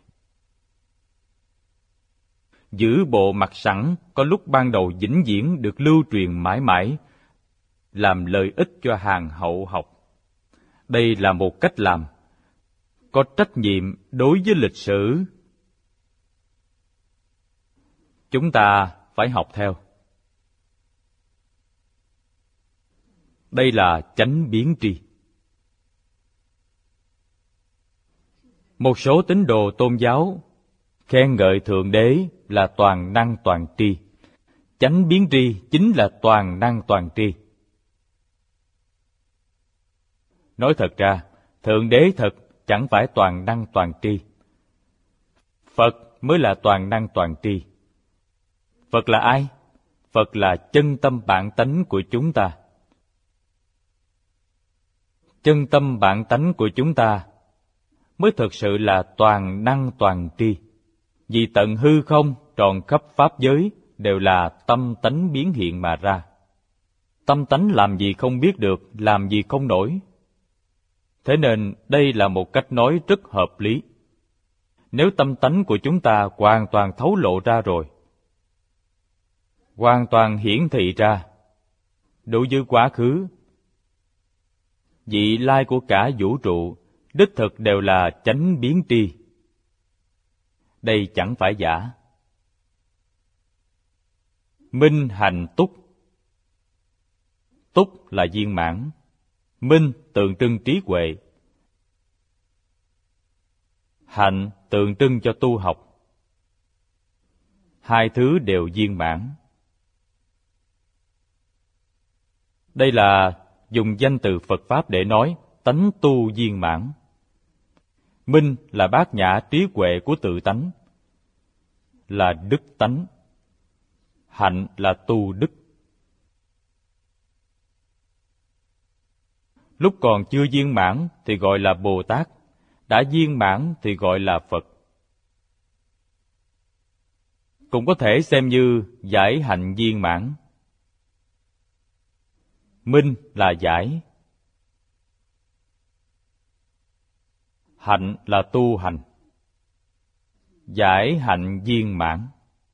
Giữ bộ mặt sẵn có lúc ban đầu vĩnh viễn được lưu truyền mãi mãi, làm lợi ích cho hàng hậu học. Đây là một cách làm có trách nhiệm đối với lịch sử. Chúng ta phải học theo. Đây là chánh biến tri. Một số tín đồ tôn giáo khen ngợi Thượng Đế là toàn năng toàn tri. Chánh biến tri chính là toàn năng toàn tri. Nói thật ra, Thượng Đế thật chẳng phải toàn năng toàn tri. Phật mới là toàn năng toàn tri. Phật là ai? Phật là chân tâm bản tánh của chúng ta. Chân tâm bản tánh của chúng ta mới thực sự là toàn năng toàn tri. Vì tận hư không tròn khắp pháp giới đều là tâm tánh biến hiện mà ra. Tâm tánh làm gì không biết được, làm gì không nổi. Thế nên đây là một cách nói rất hợp lý. Nếu tâm tánh của chúng ta hoàn toàn thấu lộ ra rồi, hoàn toàn hiển thị ra, đối với quá khứ, vị lai của cả vũ trụ, đích thực đều là chánh biến tri. Đây chẳng phải giả. Minh hành túc. Túc là viên mãn. Minh tượng trưng trí huệ. Hạnh tượng trưng cho tu học. Hai thứ đều viên mãn. Đây là dùng danh từ Phật Pháp để nói tánh tu viên mãn. Minh là bát nhã trí huệ của tự tánh, là đức tánh. Hạnh là tu đức. Lúc còn chưa viên mãn thì gọi là Bồ Tát, đã viên mãn thì gọi là Phật. Cũng có thể xem như giải hạnh viên mãn. Minh là giải, hạnh là tu hành. Giải hạnh viên mãn.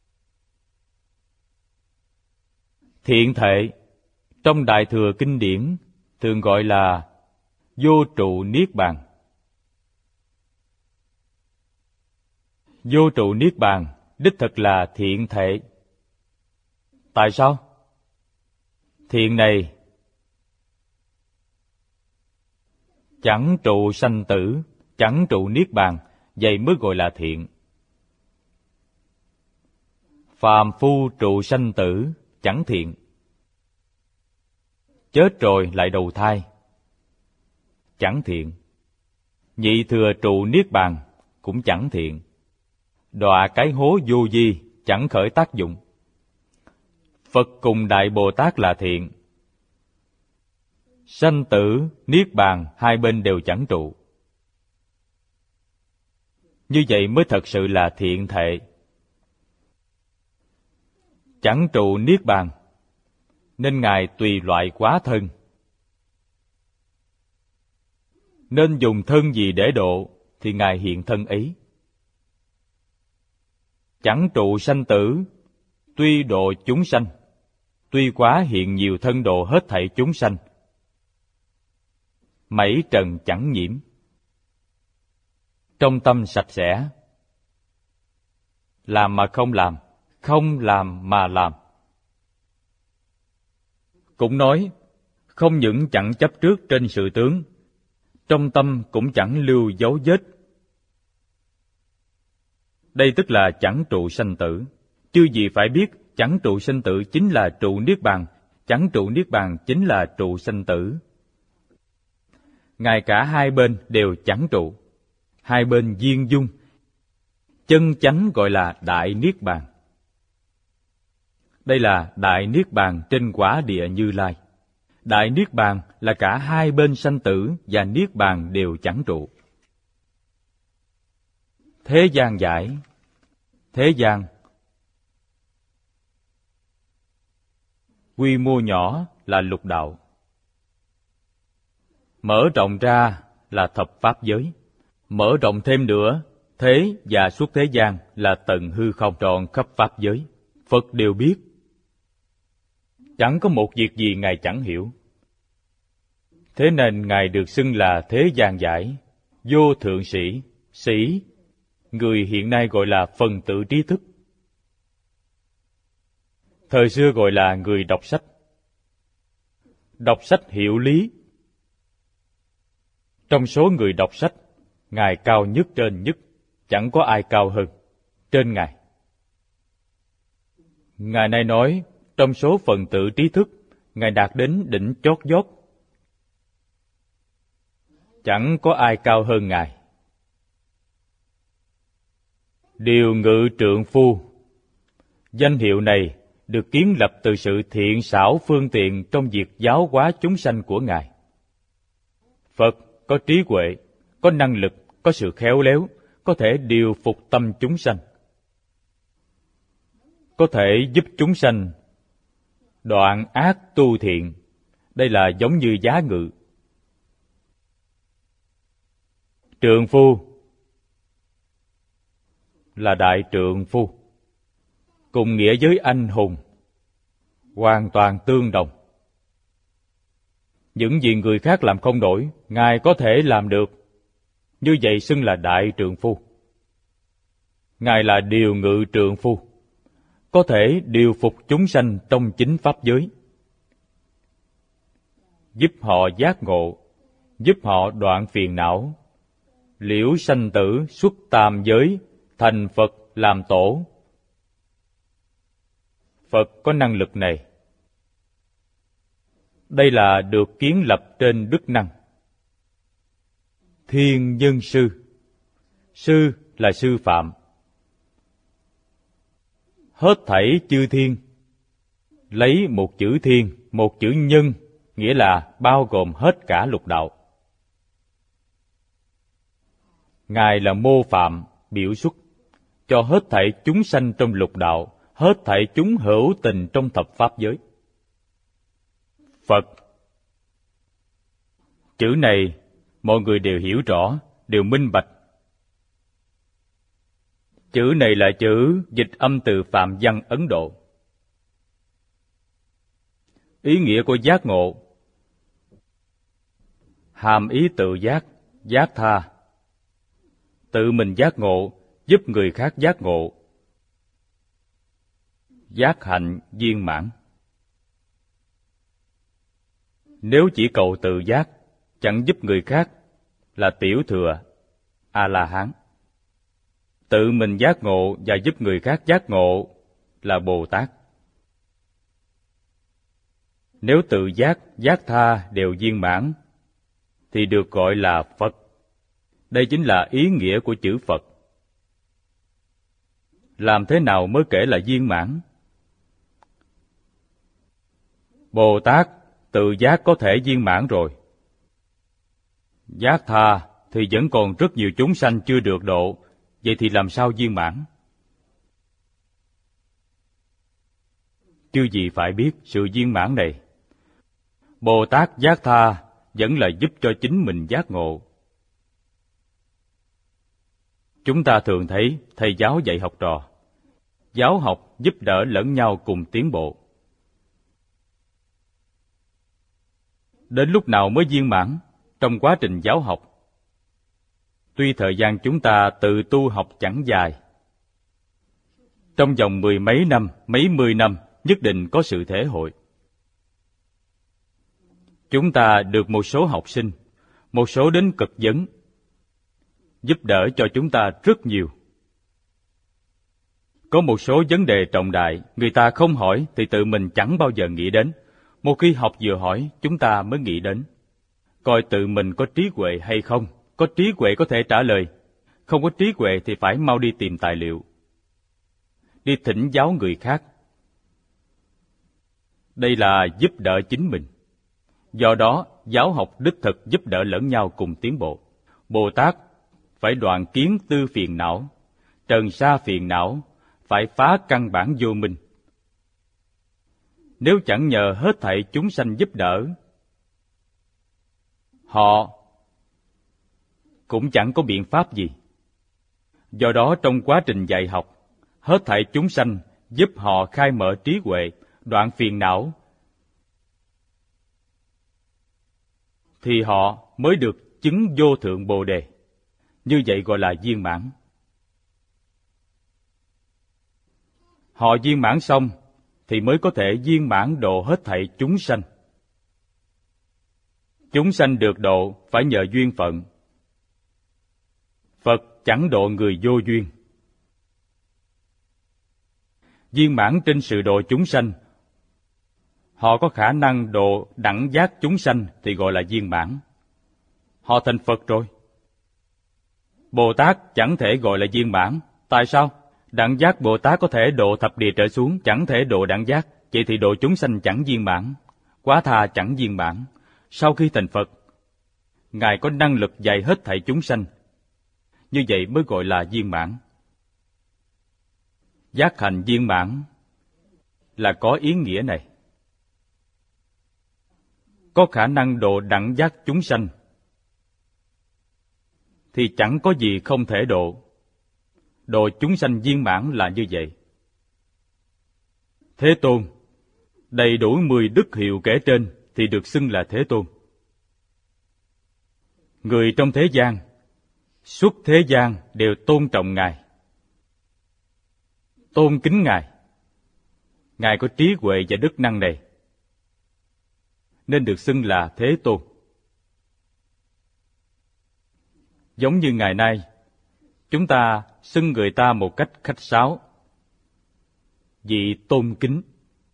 Thiện thệ trong Đại Thừa Kinh điển thường gọi là vô trụ niết bàn. Vô trụ niết bàn đích thực là thiện thệ. Tại sao? Thiện này chẳng trụ sanh tử, chẳng trụ niết bàn, vậy mới gọi là thiện. Phàm phu trụ sanh tử, chẳng thiện. Chết rồi lại đầu thai, chẳng thiện. Nhị thừa trụ niết bàn, cũng chẳng thiện. Đọa cái hố vô vi, chẳng khởi tác dụng. Phật cùng Đại Bồ Tát là thiện. Sanh tử, niết bàn, hai bên đều chẳng trụ. Như vậy mới thật sự là thiện thệ. Chẳng trụ niết bàn, nên Ngài tùy loại quá thân. Nên dùng thân gì để độ, thì Ngài hiện thân ấy. Chẳng trụ sanh tử, tuy độ chúng sanh, tuy quá hiện nhiều thân độ hết thảy chúng sanh. Mảy trần chẳng nhiễm. Trong tâm sạch sẽ. Làm mà không làm, không làm mà làm. Cũng nói, không những chẳng chấp trước trên sự tướng, trong tâm cũng chẳng lưu dấu vết. Đây tức là chẳng trụ sanh tử. Chư gì phải biết, chẳng trụ sanh tử chính là trụ niết bàn, chẳng trụ niết bàn chính là trụ sanh tử. Ngay cả hai bên đều chẳng trụ, hai bên viên dung. Chân chánh gọi là đại niết bàn. Đây là đại niết bàn trên quả địa Như Lai. Đại niết bàn là cả hai bên sanh tử và niết bàn đều chẳng trụ. Thế gian giải. Thế gian quy mô nhỏ là lục đạo, mở rộng ra là thập pháp giới. Mở rộng thêm nữa, thế và suốt thế gian là tận hư không trọn khắp pháp giới. Phật đều biết. Chẳng có một việc gì Ngài chẳng hiểu. Thế nên Ngài được xưng là thế gian giải, vô thượng sĩ, sĩ, người hiện nay gọi là phần tử trí thức. Thời xưa gọi là người đọc sách. Đọc sách hiểu lý. Trong số người đọc sách, Ngài cao nhất trên nhất, chẳng có ai cao hơn trên Ngài. Ngài này nói, trong số phần tử trí thức, Ngài đạt đến đỉnh chót vót. Chẳng có ai cao hơn Ngài. Điều ngự trượng phu. Danh hiệu này được kiến lập từ sự thiện xảo phương tiện trong việc giáo hóa chúng sanh của Ngài. Phật có trí huệ, có năng lực, có sự khéo léo, có thể điều phục tâm chúng sanh, có thể giúp chúng sanh đoạn ác tu thiện. Đây là giống như giá ngự. Trượng phu là đại trượng phu, cùng nghĩa với anh hùng, hoàn toàn tương đồng. Những gì người khác làm không nổi, Ngài có thể làm được. Như vậy xưng là đại trượng phu. Ngài là điều ngự trượng phu, có thể điều phục chúng sanh trong chính pháp giới, giúp họ giác ngộ, giúp họ đoạn phiền não, liễu sanh tử xuất tam giới, thành Phật làm tổ. Phật có năng lực này. Đây là được kiến lập trên đức năng. Thiên nhân sư. Sư là sư phạm. Hết thảy chư thiên, lấy một chữ thiên, một chữ nhân, nghĩa là bao gồm hết cả lục đạo. Ngài là mô phạm, biểu xuất, cho hết thảy chúng sanh trong lục đạo, hết thảy chúng hữu tình trong thập pháp giới. Phật. Chữ này mọi người đều hiểu rõ, đều minh bạch. Chữ này là chữ dịch âm từ Phạm văn Ấn Độ. Ý nghĩa của giác ngộ, hàm ý tự giác, giác tha. Tự mình giác ngộ, giúp người khác giác ngộ. Giác hạnh viên mãn. Nếu chỉ cầu tự giác, chẳng giúp người khác, là tiểu thừa, A-la-hán. Tự mình giác ngộ và giúp người khác giác ngộ là Bồ Tát. Nếu tự giác, giác tha đều viên mãn, thì được gọi là Phật. Đây chính là ý nghĩa của chữ Phật. Làm thế nào mới kể là viên mãn? Bồ Tát tự giác có thể viên mãn rồi. Giác tha thì vẫn còn rất nhiều chúng sanh chưa được độ, vậy thì làm sao viên mãn? Chư gì phải biết sự viên mãn này. Bồ Tát giác tha vẫn là giúp cho chính mình giác ngộ. Chúng ta thường thấy thầy giáo dạy học trò, giáo học giúp đỡ lẫn nhau cùng tiến bộ. Đến lúc nào mới viên mãn? Trong quá trình giáo học. Tuy thời gian chúng ta tự tu học chẳng dài, trong vòng mười mấy năm, mấy mươi năm nhất định có sự thể hội. Chúng ta được một số học sinh, một số đến cực vấn, giúp đỡ cho chúng ta rất nhiều. Có một số vấn đề trọng đại, người ta không hỏi thì tự mình chẳng bao giờ nghĩ đến. Một khi học vừa hỏi, chúng ta mới nghĩ đến. Coi tự mình có trí huệ hay không, có trí huệ có thể trả lời. Không có trí huệ thì phải mau đi tìm tài liệu, đi thỉnh giáo người khác. Đây là giúp đỡ chính mình. Do đó, giáo học đích thực giúp đỡ lẫn nhau cùng tiến bộ. Bồ Tát phải đoạn kiến tư phiền não, trần sa phiền não, phải phá căn bản vô minh. Nếu chẳng nhờ hết thảy chúng sanh giúp đỡ, họ cũng chẳng có biện pháp gì. Do đó trong quá trình dạy học, hết thảy chúng sanh giúp họ khai mở trí huệ, đoạn phiền não, thì họ mới được chứng vô thượng Bồ Đề. Như vậy gọi là viên mãn. Họ viên mãn xong thì mới có thể viên mãn độ hết thảy chúng sanh. Chúng sanh được độ phải nhờ duyên phận. Phật chẳng độ người vô duyên. Viên mãn trên sự độ chúng sanh, họ có khả năng độ đẳng giác chúng sanh thì gọi là viên mãn. Họ thành Phật rồi. Bồ Tát chẳng thể gọi là viên mãn. Tại sao? Đẳng giác Bồ Tát có thể độ thập địa trở xuống, chẳng thể độ đẳng giác. Vậy thì độ chúng sanh chẳng viên mãn. Quá tha chẳng viên mãn. Sau khi thành Phật, Ngài có năng lực dạy hết thảy chúng sanh. Như vậy mới gọi là viên mãn. Giác hành viên mãn là có ý nghĩa này. Có khả năng độ đẳng giác chúng sanh thì chẳng có gì không thể độ. Độ chúng sanh viên mãn là như vậy. Thế Tôn, đầy đủ 10 đức hiệu kể trên thì được xưng là Thế Tôn. Người trong thế gian, suốt thế gian đều tôn trọng Ngài, tôn kính Ngài. Ngài có trí huệ và đức năng này, nên được xưng là Thế Tôn. Giống như ngày nay, chúng ta xưng người ta một cách khách sáo, vị tôn kính.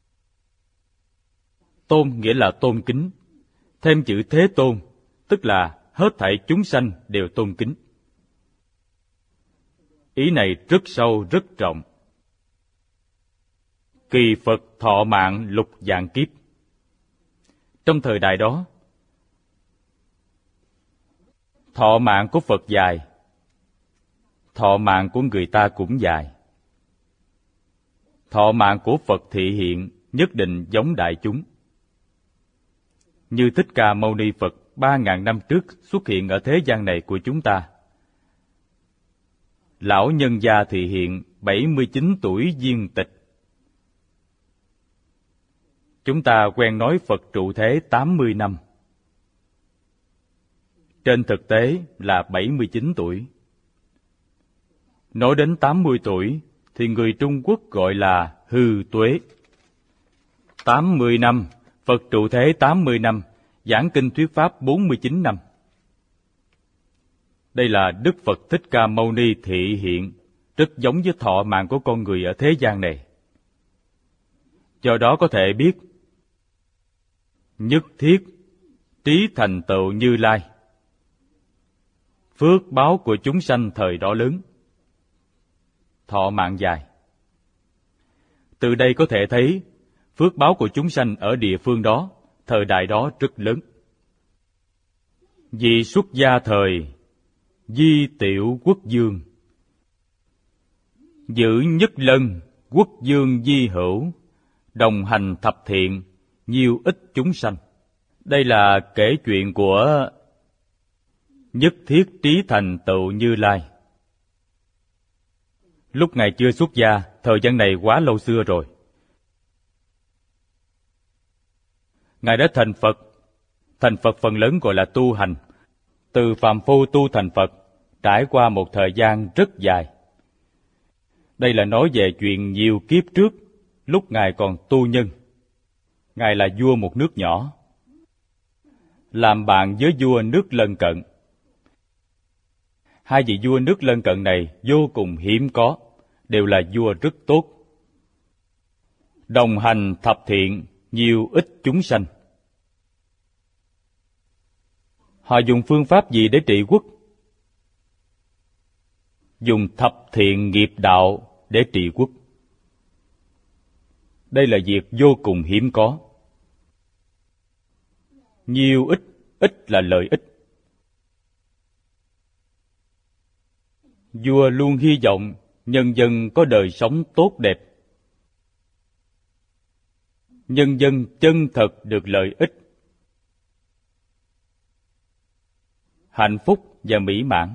Tôn nghĩa là tôn kính, thêm chữ Thế Tôn, tức là hết thảy chúng sanh đều tôn kính. Ý này rất sâu, rất rộng. Kỳ Phật thọ mạng lục vạn kiếp. Trong thời đại đó, thọ mạng của Phật dài, thọ mạng của người ta cũng dài. Thọ mạng của Phật thị hiện nhất định giống đại chúng. Như Thích Ca Mâu Ni Phật 3.000 năm trước xuất hiện ở thế gian này của chúng ta. Lão nhân gia thị hiện 79 tuổi viên tịch. Chúng ta quen nói Phật trụ thế 80 năm. Trên thực tế là 79 tuổi. Nói đến 80 tuổi thì người Trung Quốc gọi là hư tuế. 80 năm, Phật trụ thế 80 năm, giảng kinh thuyết pháp 49 năm. Đây là Đức Phật Thích Ca Mâu Ni thị hiện, rất giống với thọ mạng của con người ở thế gian này. Do đó có thể biết, nhất thiết trí thành tựu Như Lai. Phước báo của chúng sanh thời đó lớn, thọ mạng dài. Từ đây có thể thấy, phước báo của chúng sanh ở địa phương đó, thời đại đó rất lớn. Vì xuất gia thời, di tiểu quốc dương. Giữ nhất lân, quốc dương di hữu, đồng hành thập thiện, nhiều ích chúng sanh. Đây là kể chuyện của nhất thiết trí thành tựu Như Lai. Lúc Ngài chưa xuất gia, thời gian này quá lâu xưa rồi. Ngài đã thành Phật. Thành Phật phần lớn gọi là tu hành. Từ phàm phu tu thành Phật, trải qua một thời gian rất dài. Đây là nói về chuyện nhiều kiếp trước, lúc Ngài còn tu nhân. Ngài là vua một nước nhỏ, làm bạn với vua nước lân cận. Hai vị vua nước lân cận này vô cùng hiếm có, đều là vua rất tốt. Đồng hành thập thiện, nhiều ích chúng sanh. Họ dùng phương pháp gì để trị quốc? Dùng thập thiện nghiệp đạo để trị quốc. Đây là việc vô cùng hiếm có. Nhiều ích, ích là lợi ích. Vua luôn hy vọng nhân dân có đời sống tốt đẹp. Nhân dân chân thật được lợi ích, hạnh phúc và mỹ mãn.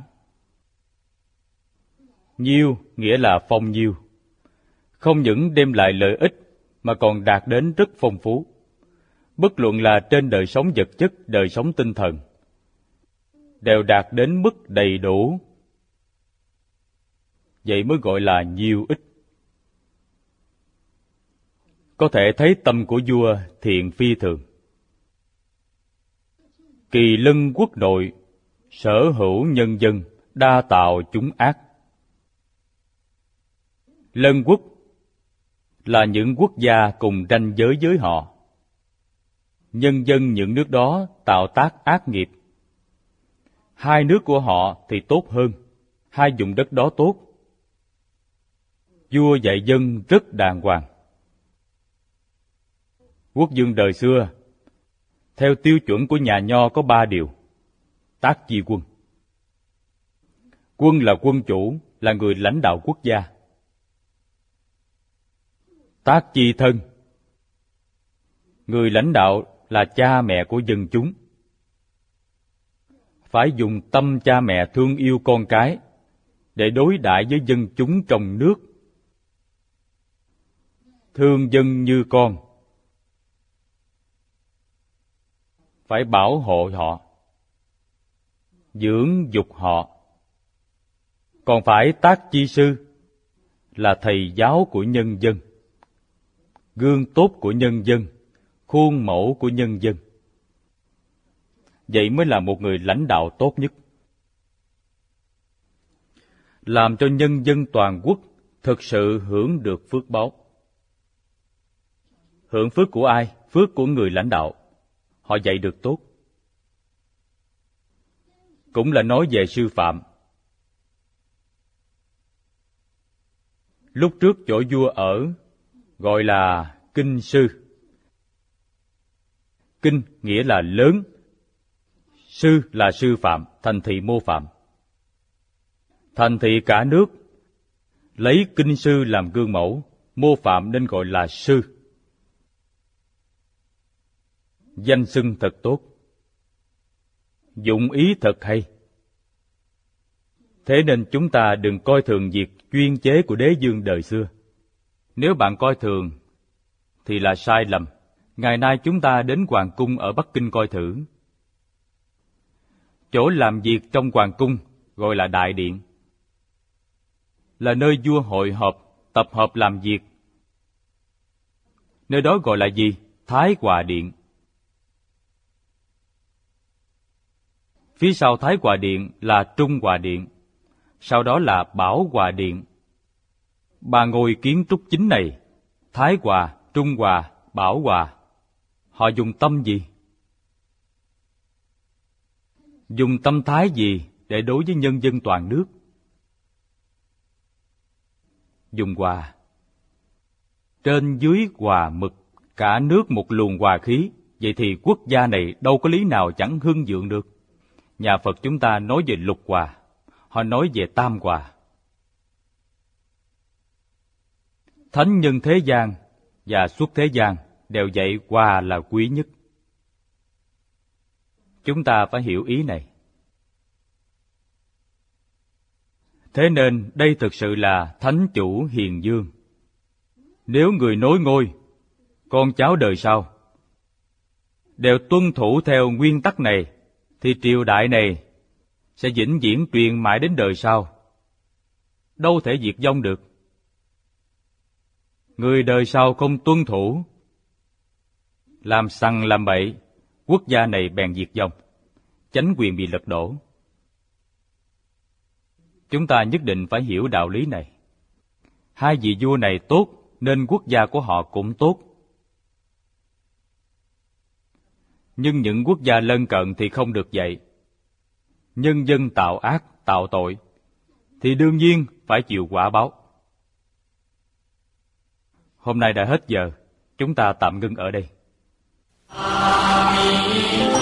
Nhiêu nghĩa là phong nhiêu, không những đem lại lợi ích mà còn đạt đến rất phong phú, bất luận là trên đời sống vật chất, đời sống tinh thần, đều đạt đến mức đầy đủ. Vậy mới gọi là nhiêu ích. Có thể thấy tâm của vua thiện phi thường. Kỳ lân quốc nội, sở hữu nhân dân, đa tạo chúng ác. Lân quốc là những quốc gia cùng ranh giới với họ. Nhân dân những nước đó tạo tác ác nghiệp. Hai nước của họ thì tốt hơn, hai vùng đất đó tốt. Vua dạy dân rất đàng hoàng. Quốc vương đời xưa, theo tiêu chuẩn của nhà Nho có 3 điều. Tác chi quân. Quân là quân chủ, là người lãnh đạo quốc gia. Tác chi thân. Người lãnh đạo là cha mẹ của dân chúng. Phải dùng tâm cha mẹ thương yêu con cái để đối đãi với dân chúng trong nước. Thương dân như con. Phải bảo hộ họ, dưỡng dục họ. Còn phải tác chi sư, là thầy giáo của nhân dân, gương tốt của nhân dân, khuôn mẫu của nhân dân. Vậy mới là một người lãnh đạo tốt nhất. Làm cho nhân dân toàn quốc thực sự hưởng được phước báu. Hưởng phước của ai? Phước của người lãnh đạo. Họ dạy được tốt. Cũng là nói về sư phạm. Lúc trước chỗ vua ở gọi là kinh sư. Kinh nghĩa là lớn, sư là sư phạm, thành thị mô phạm. Thành thị cả nước lấy kinh sư làm gương mẫu, mô phạm nên gọi là sư. Danh xưng thật tốt, dụng ý thật hay. Thế nên chúng ta đừng coi thường việc chuyên chế của đế vương đời xưa. Nếu bạn coi thường thì là sai lầm. Ngày nay chúng ta đến hoàng cung ở Bắc Kinh coi thử. Chỗ làm việc trong hoàng cung gọi là đại điện, là nơi vua hội họp, tập hợp làm việc. Nơi đó gọi là gì? Thái Hòa Điện. Phía sau Thái Hòa Điện là Trung Hòa Điện, sau đó là Bảo Hòa Điện. Ba ngôi kiến trúc chính này, Thái Hòa, Trung Hòa, Bảo Hòa, họ dùng tâm gì? Dùng tâm thái gì để đối với nhân dân toàn nước? Dùng hòa. Trên dưới hòa mực, cả nước một luồng hòa khí. Vậy thì quốc gia này đâu có lý nào chẳng hưng vượng được. Nhà Phật chúng ta nói về lục hòa, họ nói về tam hòa. Thánh nhân thế gian và xuất thế gian đều dạy hòa là quý nhất. Chúng ta phải hiểu ý này. Thế nên đây thực sự là thánh chủ hiền dương. Nếu người nối ngôi, con cháu đời sau đều tuân thủ theo nguyên tắc này, thì triều đại này sẽ vĩnh viễn truyền mãi đến đời sau, đâu thể diệt vong được. Người đời sau không tuân thủ, làm sằng làm bậy, quốc gia này bèn diệt vong, chánh quyền bị lật đổ. Chúng ta nhất định phải hiểu đạo lý này. Hai vị vua này tốt, nên quốc gia của họ cũng tốt. Nhưng những quốc gia lân cận thì không được vậy. Nhân dân tạo ác, tạo tội, thì đương nhiên phải chịu quả báo. Hôm nay đã hết giờ, chúng ta tạm ngưng ở đây.